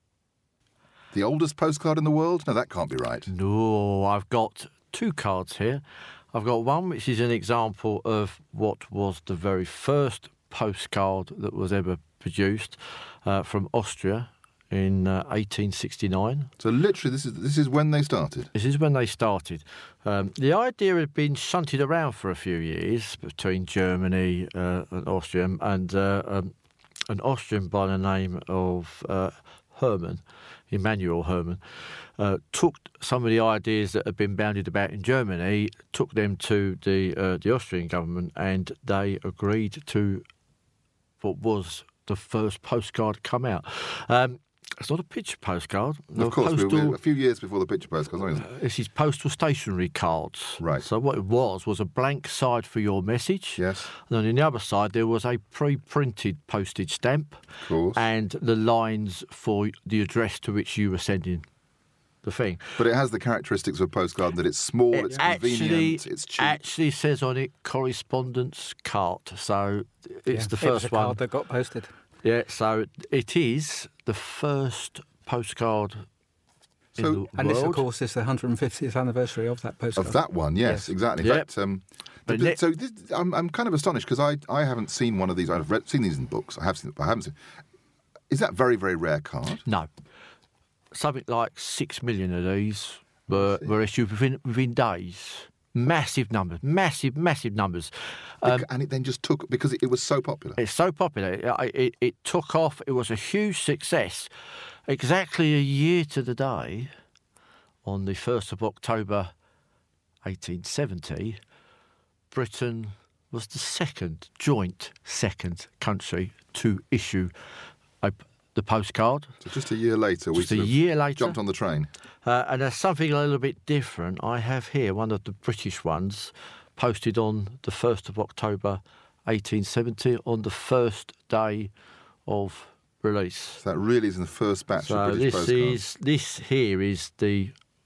the oldest postcard in the world? No, that can't be right. No, I've got two cards here. I've got one which is an example of what was the very first postcard that was ever produced uh, from Austria in uh, eighteen sixty-nine. So literally this is this is when they started? This is when they started. Um, the idea had been shunted around for a few years between Germany uh, and Austria, and uh, um, an Austrian by the name of uh, Hermann, Emanuel Hermann, uh, took some of the ideas that had been bounded about in Germany, took them to the uh, the Austrian government, and they agreed to what was the first postcard to come out. Um, it's not a picture postcard. Of course, postal, we were a few years before the picture postcards. Uh, this is postal stationery cards. Right. So what it was was a blank side for your message. Yes. And then on the other side there was a pre-printed postage stamp. Of course. And the lines for the address to which you were sending the thing. But it has the characteristics of a postcard that it's small, it it's actually, convenient, it's cheap. actually says on it correspondence cart. So it's yeah, the first it was a one. card that got posted. Yeah, so it is the first postcard so, in the and world. this, of course, is the one hundred fiftieth anniversary of that postcard. Of that one, yes, yes. exactly. In yep. fact, um, But the, let- so this, I'm, I'm kind of astonished because I, I haven't seen one of these. I've read, seen these in books. I have seen, but I haven't seen. Is that very, very rare card? No. Something like six million of these were, were issued within within days. Massive numbers, massive, massive numbers. Um, and it then just took, because it, it was so popular. It's so popular. It, it, it took off. It was a huge success. Exactly a year to the day, on the first of October eighteen seventy, Britain was the second, joint second country to issue a, the postcard. So just a year later, we Just a sort of year later. jumped on the train. Uh, and there's something a little bit different. I have here one of the British ones, posted on the first of October eighteen seventy, on the first day of release. So that really is in the first batch so of British this postcards. is this here is the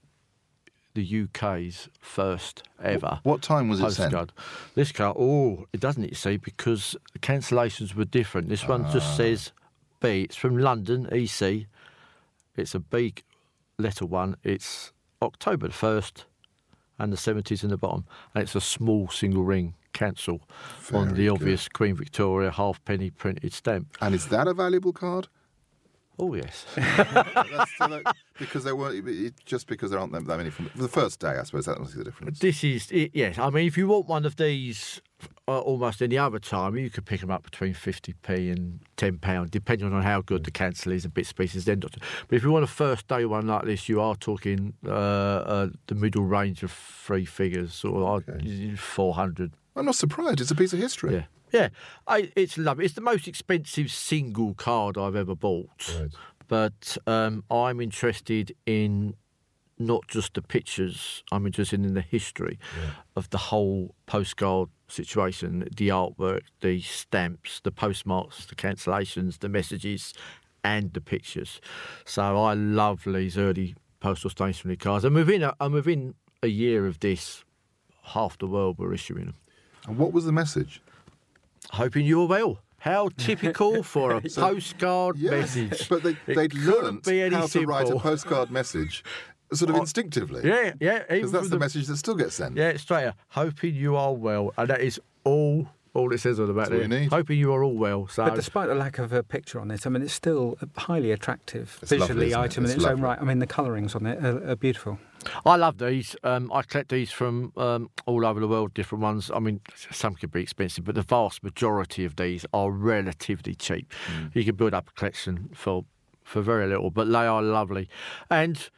the U K's first ever. What time was it sent? postcard. This card, oh, it doesn't it see, because the cancellations were different. This one Ah. just says B. It's from London, E C. It's a B letter one. It's October the first, and the seventies in the bottom. And it's a small single ring cancel on Very the good. obvious Queen Victoria halfpenny printed stamp. And is that a valuable card? Oh, yes. That's, so that, because there weren't, it, just because there aren't that many from the first day, I suppose that was the difference. This is, it, yes, I mean, if you want one of these uh, almost any other time, you could pick them up between fifty p and ten pounds, depending on how good the cancel is and bits and pieces. Then, but if you want a first day one like this, you are talking uh, uh, the middle range of three figures, sort of Okay. four hundred. I'm not surprised. It's a piece of history. Yeah. Yeah, I, it's lovely. It's the most expensive single card I've ever bought. Right. But um, I'm interested in not just the pictures, I'm interested in the history Yeah. of the whole postcard situation, the artwork, the stamps, the postmarks, the cancellations, the messages, and the pictures. So I love these early postal stationery cards. And within a, and within a year of this, half the world were issuing them. And what was the message? Hoping you're well. How typical for a So- postcard Yeah, message. but they, It they'd couldn't learned be any how to write a simple. postcard message sort of Oh, instinctively. Yeah, yeah. even Because that's from the message that still gets sent. Yeah, straight up. Hoping you are well. And that is all all it says on the back That's all there. you need. Hoping you are all well. So But despite the lack of a picture on it, I mean, it's still a highly attractive It's lovely, visually isn't it? item It's in its own lovely. right. I mean, the colourings on it are, are beautiful. I love these. Um, I collect these from um, all over the world, different ones. I mean, some could be expensive, but the vast majority of these are relatively cheap. Mm. You can build up a collection for for very little, but they are lovely. And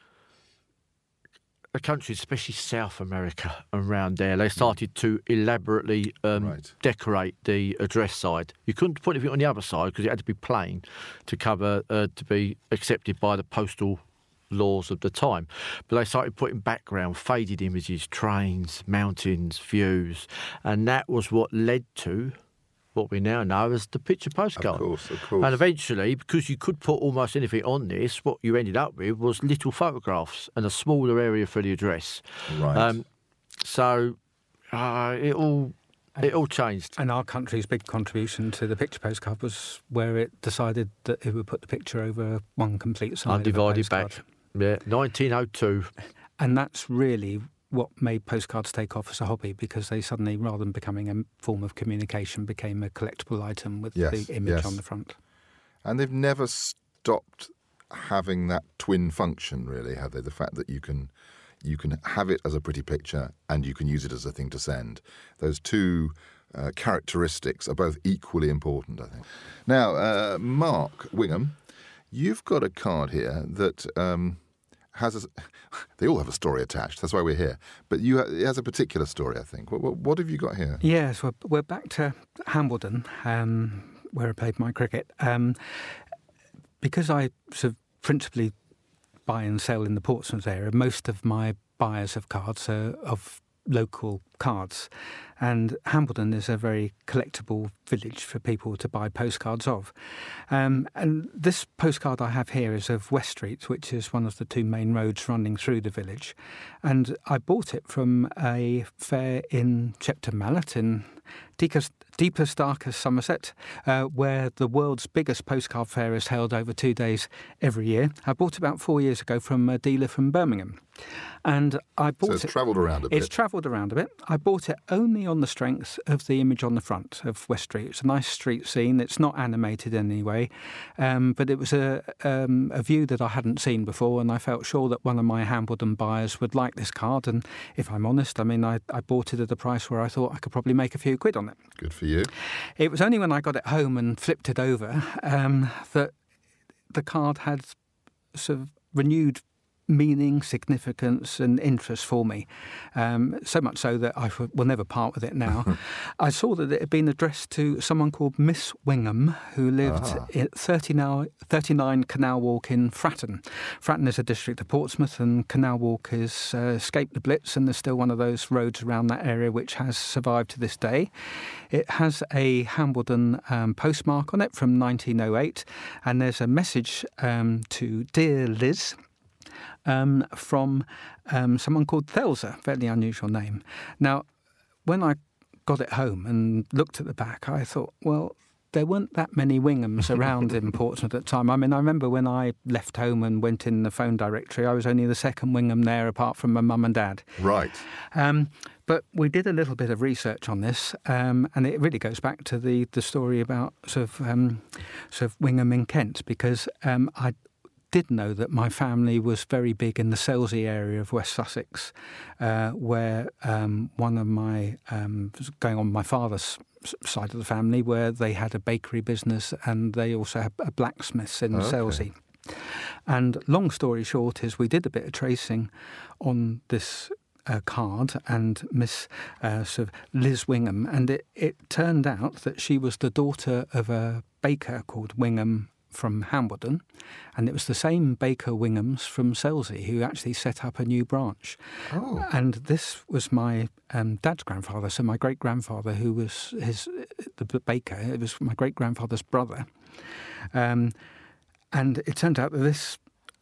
the countries, especially South America, around there, they started to elaborately um, Right. decorate the address side. You couldn't put anything on the other side because it had to be plain to cover uh, to be accepted by the postal laws of the time. But they started putting background, faded images, trains, mountains, views, and that was what led to what we now know as the picture postcard. Of course, of course. And eventually, because you could put almost anything on this, what you ended up with was little photographs and a smaller area for the address. Right. Um, so uh, it all it all changed. And our country's big contribution to the picture postcard was where it decided that it would put the picture over one complete side Undivided of a postcard. back. Yeah, nineteen oh two. And that's really what made postcards take off as a hobby, because they suddenly, rather than becoming a form of communication, became a collectible item with Yes, the image yes. on the front. And they've never stopped having that twin function, really, have they? The fact that you can you can have it as a pretty picture and you can use it as a thing to send. Those two uh, characteristics are both equally important, I think. Now, uh, Mark Wingham, you've got a card here that um, has a... They all have a story attached, that's why we're here. But you, it has a particular story, I think. What, what, what have you got here? Yes, we're, we're back to Hambledon, um, where I played my cricket. Um, because I sort of principally buy and sell in the Portsmouth area, most of my buyers of cards are of local cards. And Hambledon is a very collectible village for people to buy postcards of. Um, and this postcard I have here is of West Street, which is one of the two main roads running through the village. And I bought it from a fair in Chepton Mallet in Deepest, Deepest Darkest Somerset, uh, where the world's biggest postcard fair is held over two days every year. I bought it about four years ago from a dealer from Birmingham. And I bought So it's it, travelled around a bit. It's travelled around a bit. I bought it only on the strength of the image on the front of West Street. It's a nice street scene. It's not animated in any way, um, but it was a, um, a view that I hadn't seen before, and I felt sure that one of my Hambledon buyers would like this card. And if I'm honest, I mean, I, I bought it at a price where I thought I could probably make a few quid on it. Good for you. It was only when I got it home and flipped it over um, that the card had sort of renewed meaning, significance and interest for me, um, so much so that I will never part with it now. I saw that it had been addressed to someone called Miss Wingham, who lived Ah. at thirty-nine Canal Walk in Fratton. Fratton is a district of Portsmouth, and Canal Walk has uh, escaped the Blitz, and there's still one of those roads around that area which has survived to this day. It has a Hambledon um, postmark on it from nineteen oh eight, and there's a message um, to Dear Liz, Um, from um, someone called Thelsa, fairly unusual name. Now, when I got it home and looked at the back, I thought, well, there weren't that many Winghams around in Portsmouth at the time. I mean, I remember when I left home and went in the phone directory, I was only the second Wingham there apart from my mum and dad. Right. Um, but we did a little bit of research on this, um, and it really goes back to the, the story about sort of, um, sort of Wingham in Kent, because um, I did know that my family was very big in the Selsey area of West Sussex, uh, where um, one of my, um, going on my father's side of the family, where they had a bakery business and they also had a blacksmiths in Okay. Selsey. And long story short is we did a bit of tracing on this uh, card and Miss uh, sort of Liz Wingham, and it, it turned out that she was the daughter of a baker called Wingham from Hambledon, and it was the same Baker Winghams from Selsey who actually set up a new branch. Oh. And this was my um, dad's grandfather, so my great-grandfather, who was his the baker, it was my great-grandfather's brother. Um, and it turned out that this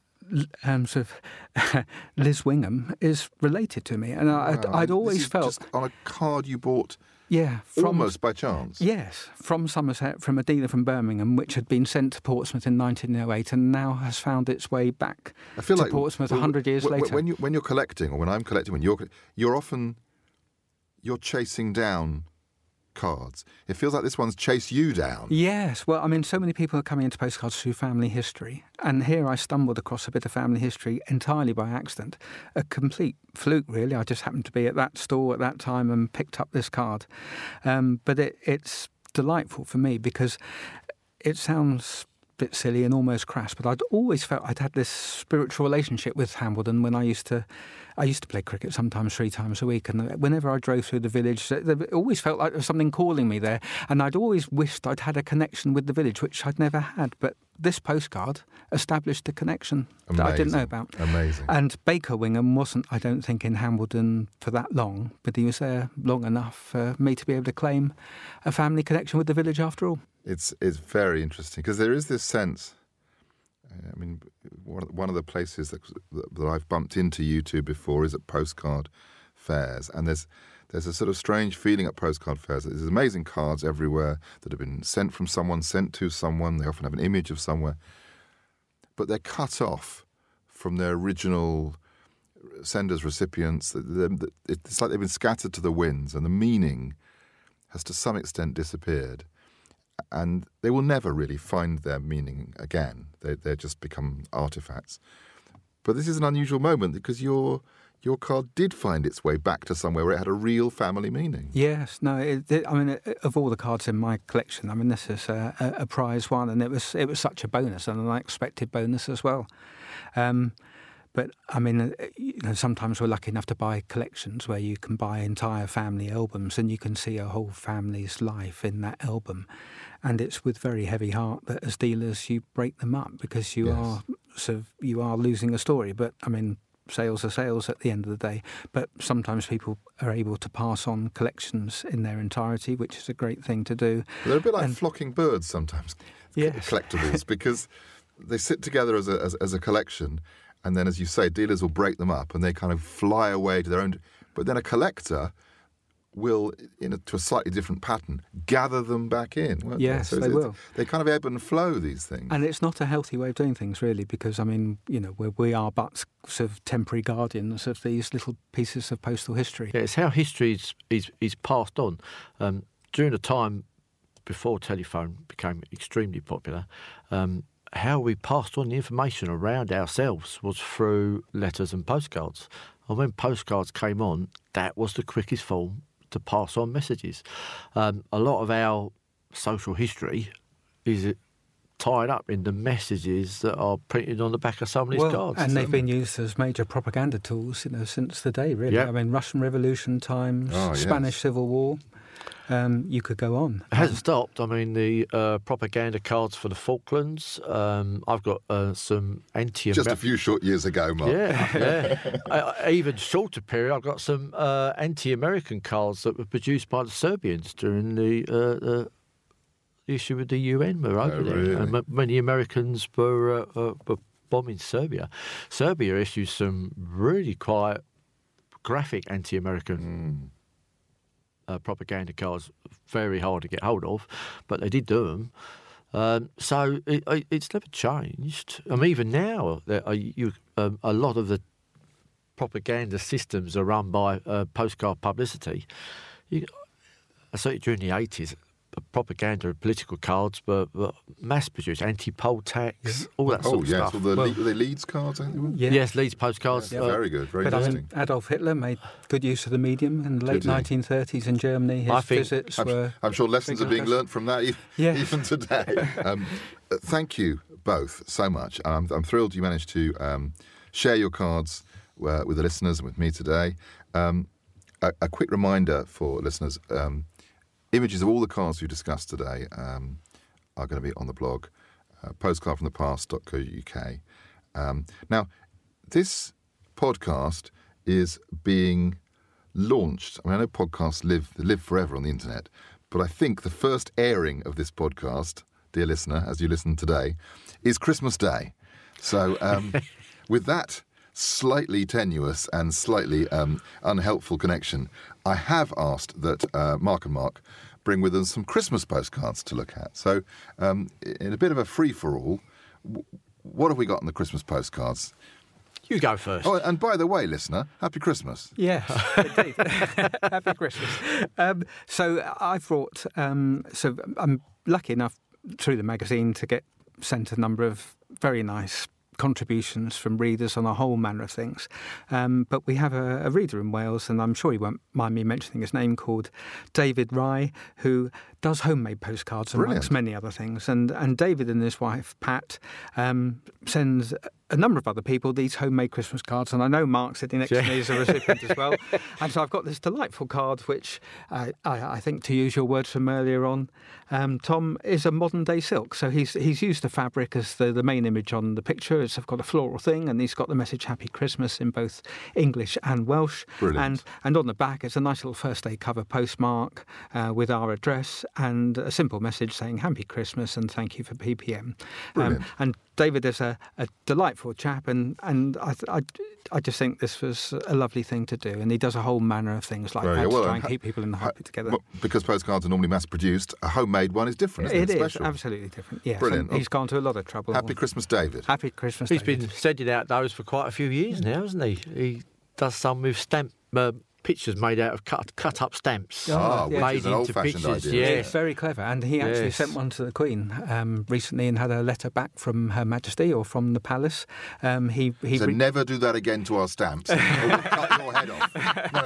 um, sort of Liz Wingham is related to me, and I, I'd, Wow. I'd This always is felt... just on a card you bought Yeah, from, almost by chance. Yes, from Somerset, from a dealer from Birmingham, which had been sent to Portsmouth in nineteen oh eight and now has found its way back I feel to like Portsmouth w- a hundred years w- later. When you when you're collecting, or when I'm collecting, when you're you're often you're chasing down cards. It feels like this one's chased you down. Yes, well, I mean, so many people are coming into postcards through family history, and here I stumbled across a bit of family history entirely by accident. A complete fluke, really. I just happened to be at that store at that time and picked up this card. Um, but it, it's delightful for me because it sounds a bit silly and almost crass, but I'd always felt I'd had this spiritual relationship with Hambledon when I used to I used to play cricket sometimes three times a week, and whenever I drove through the village, it always felt like there was something calling me there, and I'd always wished I'd had a connection with the village, which I'd never had. But this postcard established a connection Amazing. that I didn't know about. Amazing. And Baker Wingham wasn't, I don't think, in Hambledon for that long, but he was there long enough for me to be able to claim a family connection with the village after all. It's it's very interesting because there is this sense. I mean, one of the places that that I've bumped into you two before is at postcard fairs, and there's there's a sort of strange feeling at postcard fairs. There's amazing cards everywhere that have been sent from someone, sent to someone. They often have an image of somewhere, but they're cut off from their original senders, recipients. It's like they've been scattered to the winds, and the meaning has to some extent disappeared. And they will never really find their meaning again. They they just become artefacts. But this is an unusual moment because your your card did find its way back to somewhere where it had a real family meaning. Yes, no, it, it, I mean, of all the cards in my collection, I mean, this is a, a, a prize one, and it was it was such a bonus, and an unexpected bonus as well. Um, But, I mean, you know, sometimes we're lucky enough to buy collections where you can buy entire family albums and you can see a whole family's life in that album. And it's with very heavy heart that as dealers you break them up because you yes. are sort of, you are losing a story. But, I mean, sales are sales at the end of the day. But sometimes people are able to pass on collections in their entirety, which is a great thing to do. They're a bit like and, flocking birds sometimes, yes. collectibles, because they sit together as a, as, as a collection. And then, as you say, dealers will break them up and they kind of fly away to their own... But then a collector will, in a, to a slightly different pattern, gather them back in. Won't yes, they, so they will. They kind of ebb and flow, these things. And it's not a healthy way of doing things, really, because, I mean, you know, we're, we are but sort of temporary guardians of these little pieces of postal history. Yeah, it's how history is, is, is passed on. Um, during the time before telephone became extremely popular... Um, how we passed on the information around ourselves was through letters and postcards. And when postcards came on, that was the quickest form to pass on messages. Um, a lot of our social history is tied up in the messages that are printed on the back of some of these well, cards. And they've been used as major propaganda tools, you know, since the day, really. Yep. I mean, Russian Revolution times, oh, Spanish yes. Civil War. Um, you could go on. It hasn't stopped. I mean, the uh, propaganda cards for the Falklands. Um, I've got uh, some anti. Just a few short years ago, Mark. Yeah, yeah. uh, even shorter period. I've got some uh, anti-American cards that were produced by the Serbians during the, uh, the issue with the U N. Were over oh, there, really? and m- many Americans were, uh, uh, were bombing Serbia. Serbia issues some really quite graphic anti-American. Mm. Uh, propaganda cards, very hard to get hold of, but they did do them. Um, so it, it, it's never changed. I mean, even now, there are you, um, a lot of the propaganda systems are run by uh, postcard publicity. You, I saw it during the eighties. Propaganda and political cards were, were mass-produced, anti-poll tax, yeah. all that oh, sort of yes. stuff. Well, the well, Le- the Leeds cards, I think. Yeah. Yes, Leeds postcards. Yeah, uh, very good, very but interesting. I mean, Adolf Hitler made good use of the medium in the late Did he? nineteen thirties in Germany. His I think- visits I'm, were... I'm sure lessons are being impressive. learnt from that even, Yes. even today. um, uh, thank you both so much. I'm, I'm thrilled you managed to um, share your cards uh, with the listeners and with me today. Um, a, a quick reminder for listeners, um, images of all the cards we discussed today um, are going to be on the blog, uh, postcard from the past dot co dot uk. Um, now, this podcast is being launched. I mean, I know podcasts live they live forever on the internet, but I think the first airing of this podcast, dear listener, as you listen today, is Christmas Day. So um, with that slightly tenuous and slightly um, unhelpful connection, I have asked that uh, Mark and Mark bring with us some Christmas postcards to look at. So um, in a bit of a free-for-all, w- what have we got on the Christmas postcards? You go first. Oh, and by the way, listener, Happy Christmas. Yes, indeed. Happy Christmas. Um, so I've brought, um, so I'm lucky enough through the magazine to get sent a number of very nice contributions from readers on a whole manner of things. Um, but we have a, a reader in Wales, and I'm sure he won't mind me mentioning his name, called David Rye, who does homemade postcards amongst Brilliant. many other things. And, and David and his wife, Pat, um, sends a number of other people these homemade Christmas cards, and I know Mark sitting next to me is a recipient as well. And so I've got this delightful card, which uh, I, I think, to use your words from earlier on, um, Tom, is a modern-day silk. So he's he's used the fabric as the, the main image on the picture. It's got a floral thing, and he's got the message Happy Christmas in both English and Welsh. Brilliant. And, and on the back, it's a nice little first day cover postmark uh, with our address and a simple message saying Happy Christmas and thank you for P P M. Um, and David is a, a delightful chap, and, and I, I, I just think this was a lovely thing to do. And he does a whole manner of things like Very that well, to try and ha- keep people in the happy ha- together. Well, because postcards are normally mass-produced, a homemade one is different, isn't it? It is, Special. absolutely different. Yes, Brilliant. and he's gone to a lot of trouble. Happy Christmas, David. Happy Christmas, He's David. been sending out those for quite a few years now, hasn't he? He does some with stamp uh, pictures made out of cut cut up stamps. Ah, which made is an into old-fashioned pictures. idea. Yes. It's very clever, and he actually Yes. sent one to the Queen um, recently and had a letter back from Her Majesty or from the Palace. Um, he he So re- never do that again to our stamps. Or we'll cut your head off.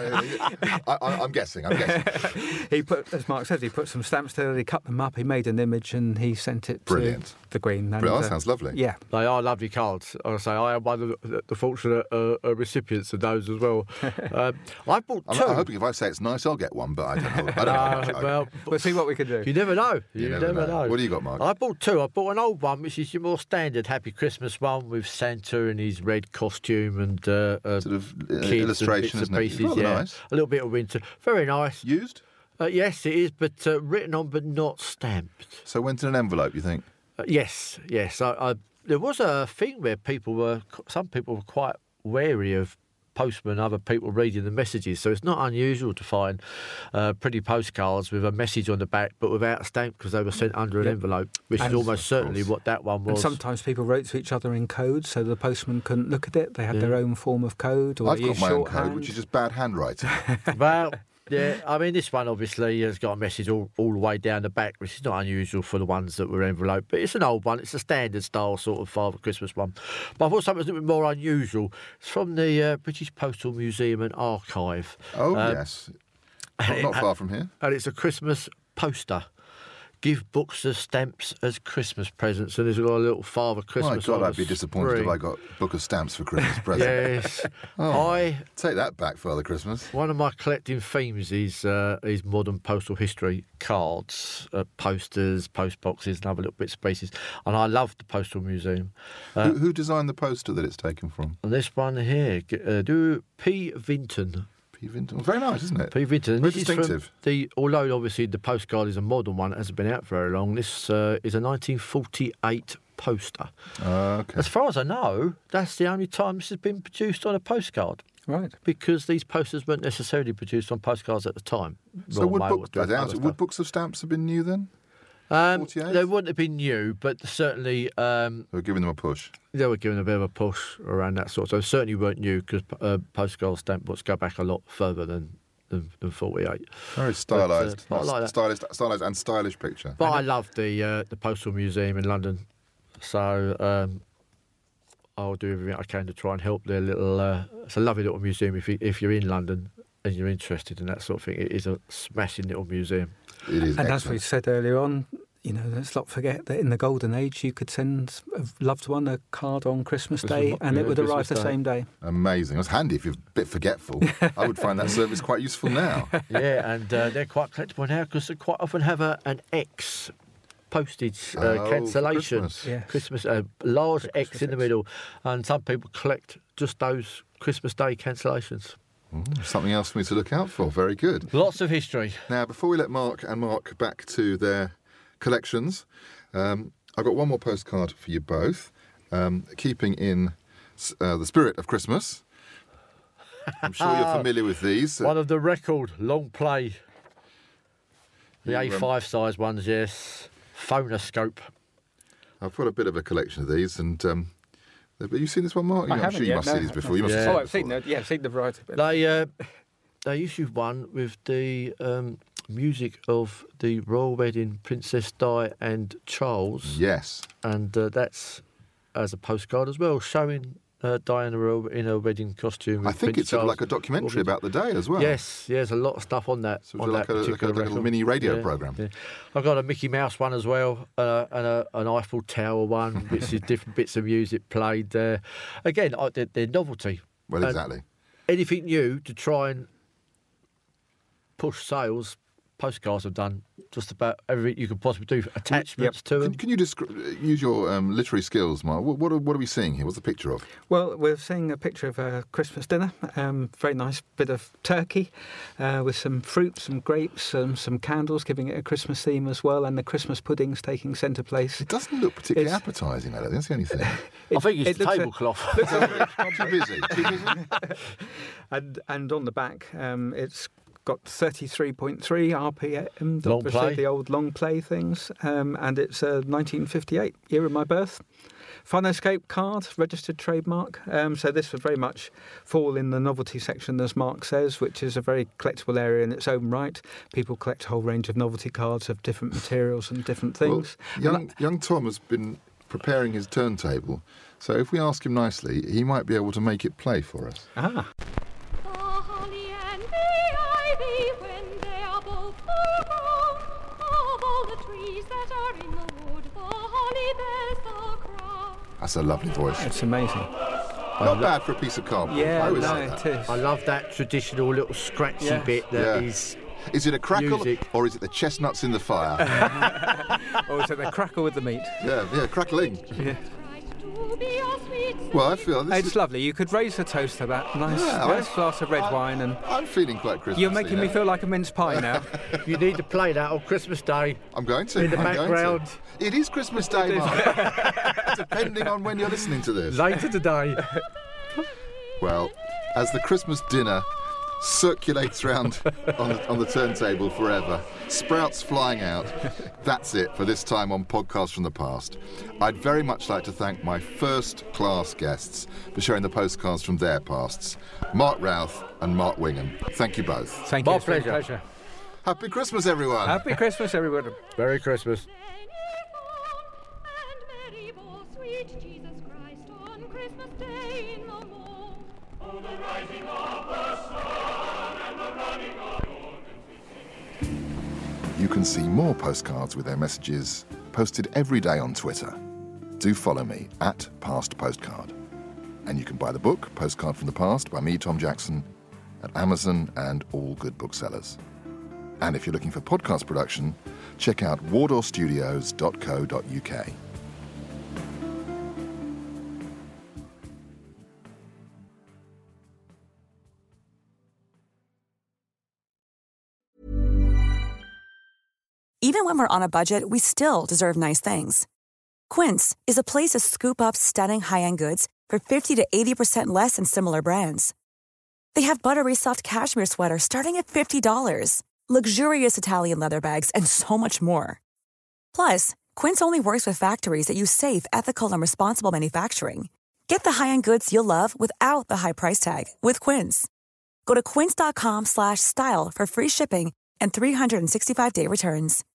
No, I, I, I'm guessing, I'm guessing. he put, as Mark said, he put some stamps together, he cut them up, he made an image, and he sent it Brilliant. to the Queen. And, Brilliant. That uh, sounds lovely. Yeah. They are lovely cards. I say I am one of the, the fortunate uh, uh, recipients of those as well. um, I bought I'm, two. I'm hoping if I say it's nice, I'll get one, but I don't know. I don't know. how much Uh, I- well, We'll see what we can do. you never know. You, You never know. What do you got, Mark? I bought two. I bought an old one, which is your more standard Happy Christmas one with Santa in his red costume and uh, uh, Sort of, uh, kids illustration, and bits isn't and it? pieces. Rather Yeah, nice. a little bit of winter. Very nice. Used? Uh, yes, it is, but uh, written on, but not stamped. So went in an envelope, you think? Uh, yes, yes. I, I, there was a thing where people were, some people were quite wary of postmen, other people reading the messages. So it's not unusual to find uh, pretty postcards with a message on the back, but without a stamp because they were sent under an Yeah. envelope, which And is almost certainly what that one And was. sometimes people wrote to each other in code, so the postman couldn't look at it. They had their own form of code, or I've they got used my own shorthand. code, which is just bad handwriting. Well, yeah, I mean, this one obviously has got a message all, all the way down the back, which is not unusual for the ones that were enveloped, but it's an old one. It's a standard style sort of Father Christmas one. But I thought something was a little bit more unusual. It's from the uh, British Postal Museum and Archive. Oh, Um, yes. Not, not far from here. And it's a Christmas poster. Give books as stamps as Christmas presents. And there's got a little Father My Christmas God, on I'd be the disappointed if spring. I got a book of stamps for Christmas present. Yes. Oh, I... take that back, Father Christmas. One of my collecting themes is uh, is modern postal history cards, uh, posters, post boxes, and other little bits and pieces. And I love the Postal Museum. Uh, who, who designed the poster that it's taken from? and this one here, uh, do P. Vinton. P. Vinton. Very nice, isn't it? P. Vinton. And Very this is from distinctive. the, although obviously the postcard is a modern one, it hasn't been out very long. This uh, is a nineteen forty-eight poster. Uh, okay. As far as I know, that's the only time this has been produced on a postcard. Right. Because these posters weren't necessarily produced on postcards at the time. So Royal would, Mail book, or I doubt other it. stuff. would books of stamps have been new then? Um, forty-eight? they wouldn't have been new, but certainly um, They were giving them a push. they were given a bit of a push around that sort. So they certainly weren't new because uh, postcard stamp books go back a lot further than than, than forty-eight. Very stylised. But, uh, I like that. Stylized, stylized and stylish picture. But I love the uh, the Postal Museum in London, so um, I'll do everything I can to try and help their little. Uh, it's a lovely little museum if you, if you're in London and you're interested in that sort of thing. It is a smashing little museum. It is And excellent. as we said earlier on, you know, let's not forget that in the golden age, you could send a loved one a card on Christmas Day, and yeah, it would Christmas arrive the Day. same day. Amazing. It was handy if you're a bit forgetful. I would find that service quite useful now. Yeah, and uh, they're quite collectible now because they quite often have a, an X postage uh, Oh, for cancellation. Christmas. Yes. Christmas, a large X Christmas in the X. middle, and some people collect just those Christmas Day cancellations. Ooh, something else for me to look out for. Very good. Lots of history. Now, before we let Mark and Mark back to their collections, um, I've got one more postcard for you both, um, keeping in uh, the spirit of Christmas. I'm sure you're familiar with these. One of the record long play, the You, A um, five size ones, yes. Phonoscope. I've got a bit of a collection of these, and um, have you seen this one, Mark? I I'm haven't sure you yet, must no. see these before. You must Yeah. have Oh, seen I've seen them the, yeah, I've seen the variety. But They uh, they issued one with the um, music of the royal wedding, Princess Di and Charles. Yes. And uh, that's as a postcard as well, showing uh, Diana in her wedding costume. I think Prince it's sort of Charles. like a documentary about the day as well. Yes, yeah, there's a lot of stuff on that. So it's on like, that a, like, a, particular like a little record. mini radio Yeah, programme. yeah. I've got a Mickey Mouse one as well, uh, and a, an Eiffel Tower one, which is different bits of music played there. Again, I, they're, they're novelty. Well, And exactly. Anything new to try and push sales. Postcards have done just about everything you could possibly do. Attachments Yep. to them. Can, can you descri- use your um, literary skills, Mark? What, what, are, what are we seeing here? What's the picture of? Well, we're seeing a picture of a Christmas dinner. Um, very nice bit of turkey uh, with some fruit, some grapes, um, some candles, giving it a Christmas theme as well, and the Christmas puddings taking centre place. It doesn't look particularly It's- appetising, I don't think. That's the only thing. I think it's it the looks a- tablecloth. Too busy. Too busy. and and on the back, um, it's got thirty-three point three R P M, Long obviously play. the old long play things, um, and it's uh, nineteen fifty-eight, year of my birth. Phonoscape card, registered trademark. Um, so this would very much fall in the novelty section, as Mark says, which is a very collectible area in its own right. People collect a whole range of novelty cards of different materials and different things. Well, young, young Tom has been preparing his turntable, so if we ask him nicely, he might be able to make it play for us. Ah. The holly and the ivy, when they are both full grown, of all the trees that are in the wood, the holly bears the crown. That's a lovely voice. It's amazing. Not bad for a piece of cardboard. Yeah, I always no, say that. it is. I love that traditional little scratchy Yes. bit that Yeah. is. Is it a crackle Music. or is it the chestnuts in the fire? Or is it the crackle with the meat? yeah, yeah, crackling. Yeah. To be your sweet Well, I feel this It's is, lovely. You could raise a toast to that. Nice, Yeah, nice I- glass of red wine, and I'm feeling quite Christmassy. you're making me now. feel like a mince pie now. You need to play that on Christmas Day. I'm going to. in the I'm going to. background. It is Christmas Day, Mark. Depending on when you're listening to this. Later today. Well, as the Christmas dinner circulates round on the, on the turntable forever, sprouts flying out, that's it for this time on Podcast from the Past. I'd very much like to thank my first-class guests for sharing the postcards from their pasts, Mark Routh and Mark Wingham. Thank you both. Thank you. My it's been a pleasure. pleasure. Happy Christmas, everyone. Happy Christmas, everyone. Merry Christmas. and merry ball, sweet Jesus Christ, on Christmas Day in the morn. Oh, the rising of the sun and the running of You can see more postcards with their messages posted every day on Twitter. Do follow me at Past Postcard. And you can buy the book, Postcard from the Past, by me, Tom Jackson, at Amazon and all good booksellers. And if you're looking for podcast production, check out wardour studios dot co dot uk. Even when we're on a budget, we still deserve nice things. Quince is a place to scoop up stunning high-end goods for fifty to eighty percent less than similar brands. They have buttery soft cashmere sweaters starting at fifty dollars, luxurious Italian leather bags, and so much more. Plus, Quince only works with factories that use safe, ethical, and responsible manufacturing. Get the high-end goods you'll love without the high price tag with Quince. Go to quince dot com slash style for free shipping and three hundred sixty-five day returns.